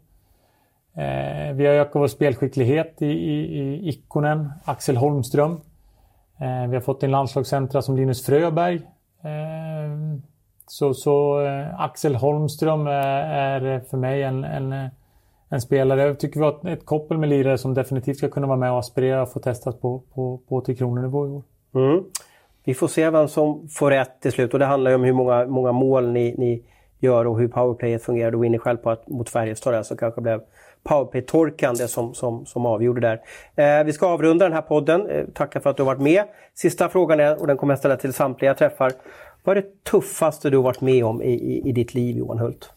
Eh, vi har ökat vår spelskicklighet i, i, i Ikonen, Axel Holmström. Eh, vi har fått en landslagscentra som Linus Fröberg. Eh, så så eh, Axel Holmström är, är för mig en, en, en spelare. Jag tycker vi har ett, ett koppel med lirare som definitivt ska kunna vara med och aspirera och få testas på, på, på till kronor i år. Mm. Vi får se vem som får rätt till slut. Och det handlar ju om hur många, många mål ni, ni gör och hur powerplayet fungerar. Du var inne själv på att mot Färjestad där så kanske blev powerplay-torkande som, som, som avgjorde där. Eh, vi ska avrunda den här podden. Eh, tacka för att du har varit med. Sista frågan är, och den kommer jag ställa till samtliga träffar. Vad är det tuffaste du har varit med om i, i, i ditt liv, Johan Hult?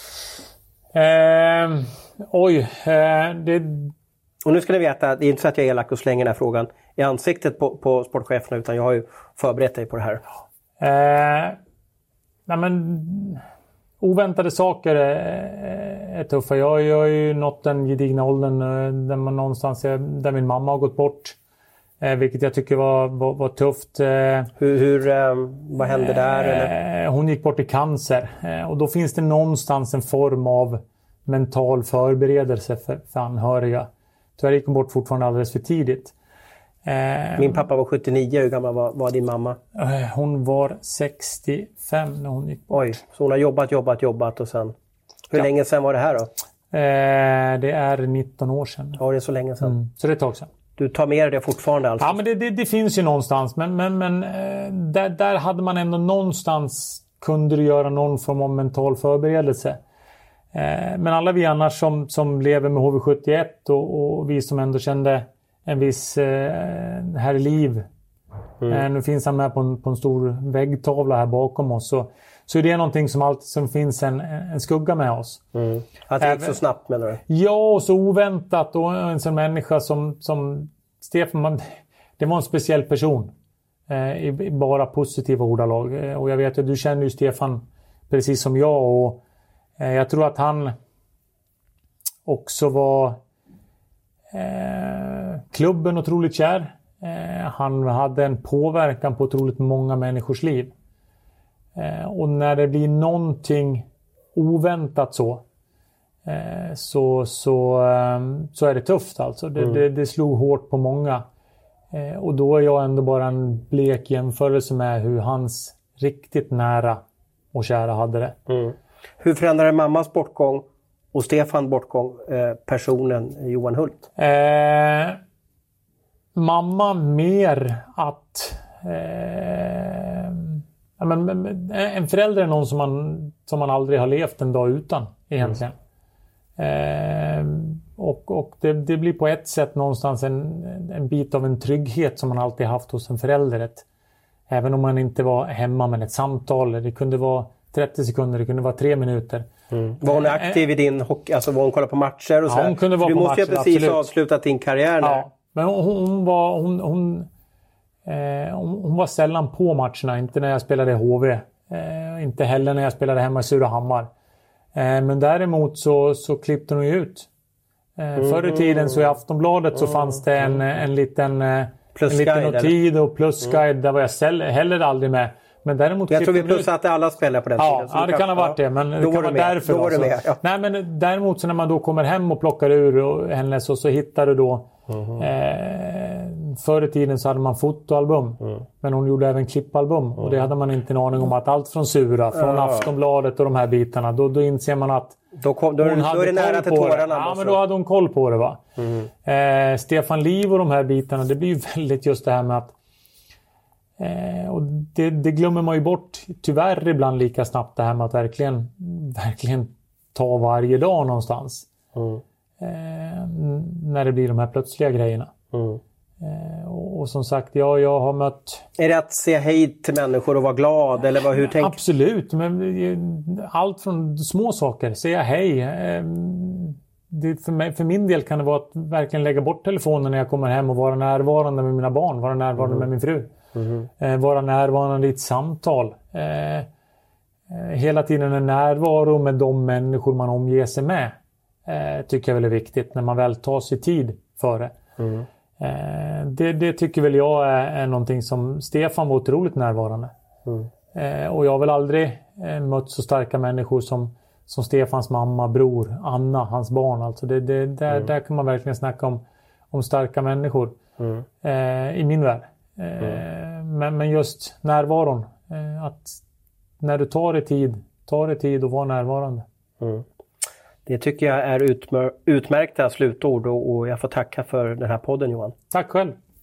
Eh, oj. Eh, det... Och nu ska ni veta, det är inte så att jag är elak och slänger den här frågan i ansiktet på, på sportcheferna, utan jag har ju förberett dig på det här. Eh, nej men... Oväntade saker är, är tuffa. Jag, jag har ju nått den gedigna åldern där man någonstans är, där min mamma har gått bort. Eh, vilket jag tycker var, var, var tufft. Eh, hur, hur, eh, vad hände där? Eh, eller? Hon gick bort i cancer. Eh, och då finns det någonstans en form av mental förberedelse för, för anhöriga. Tyvärr gick hon bort fortfarande alldeles för tidigt. Eh, Min pappa var sjuttionio, hur gammal var, var din mamma? Eh, hon var sextiofem när hon gick bort. Oj, så hon har jobbat, jobbat, jobbat och sen... Hur ja. länge sedan var det här då? Eh, det är nitton år sedan. Ja, det är så länge sedan. Mm. Så det är ett tag sedan. Du tar med det fortfarande alltså? Ja, men det, det, det finns ju någonstans. Men, men, men eh, där, där hade man ändå någonstans kunde du göra någon form av mental förberedelse. Eh, men alla vi annars som, som lever med H V sjuttioett och, och vi som ändå kände en viss eh, här liv. Mm. Eh, nu finns han med på en, på en stor väggtavla här bakom oss. Så, så är det någonting som alltid som finns en, en skugga med oss. Mm. Att det gick så snabbt menar du? Ja, och så oväntat. Och en sån människa som, som Stefan, man, det var en speciell person. Eh, i, i bara positiva ordalag. Eh, och jag vet att du känner ju Stefan precis som jag. Och eh, jag tror att han också var eh, klubben otroligt kär. Eh, han hade en påverkan på otroligt många människors liv. Eh, och när det blir någonting oväntat så eh, så, så, eh, så är det tufft alltså. Det, mm. det, det slog hårt på många. Eh, och då är jag ändå bara en blek jämförelse med hur hans riktigt nära och kära hade det. Mm. Hur förändrade mammas bortgång och Stefan bortgång eh, personen Johan Hult? Eh, mamma mer att eh, ja, men, en förälder är någon som man, som man aldrig har levt en dag utan egentligen. Mm. Eh, och och det, det blir på ett sätt någonstans en, en bit av en trygghet som man alltid haft hos en förälder. Ett, även om man inte var hemma, med ett samtal. Det kunde vara trettio sekunder, det kunde vara tre minuter. Mm. Var hon aktiv i din hockey? Alltså var hon kollade på matcher och så? Ja, hon kunde vara du på måste matcher, ju precis absolut. ha avslutat din karriär nu. Ja, men hon, hon var hon, hon, eh, hon, hon var sällan på matcherna. Inte när jag spelade i H V. Eh, inte heller när jag spelade hemma i Surahammar. Eh, men däremot så, så klippte hon ju ut. Eh, mm. Förr i tiden så i Aftonbladet så mm. fanns det en, en liten, en liten notid och plusguide. Mm. Där var jag säll, heller aldrig med. Men däremot jag tror vi plussade alla spelare på den ja, tiden. Ja, det kan, kan ha varit ja. det. Men det kan vara därför. Då var alltså. du med, ja. Nej, men däremot så när man då kommer hem och plockar ur och henne så, så hittar du då mm. eh, förr i tiden så hade man fotoalbum. Mm. Men hon gjorde även klippalbum. Mm. Och det hade man inte en aning om att allt från Sura, från ja. Aftonbladet och de här bitarna. Då, då inser man att då, kom, då, hon då hade är det nära till tårarna. Ja, men då hade hon koll på det va. Mm. Eh, Stefan Liv och de här bitarna, det blir ju väldigt just det här med att Eh, och det, det glömmer man ju bort tyvärr ibland lika snabbt, det här med att verkligen, verkligen ta varje dag någonstans. Mm. Eh, när det blir de här plötsliga grejerna. Mm. Eh, och, och som sagt, ja, jag har mött... Är det att säga hej till människor och vara glad? Eller vad, hur tänk... Absolut, men allt från små saker. Säga hej. Eh, det för, mig, för min del kan det vara att verkligen lägga bort telefonen när jag kommer hem och vara närvarande med mina barn. Vara närvarande mm. med min fru. Mm. Eh, vara närvarande i ett samtal. Eh, eh, hela tiden en närvaro med de människor man omger sig med. Eh, tycker jag väl är viktigt när man väl tar sig tid för det. Mm. Eh, det, det tycker väl jag är, är någonting som Stefan var otroligt närvarande. Mm. Eh, och jag har väl aldrig eh, mött så starka människor som, som Stefans mamma, bror, Anna, hans barn. Alltså det, det, där, mm. där kan man verkligen snacka om, om starka människor. Mm. Eh, i min värld. Mm. Men, men just närvaron. Att när du tar dig tid, tar dig tid och var närvarande. Mm. Det tycker jag är utmär- utmärkta slutord och, och jag får tacka för den här podden, Johan. Tack själv.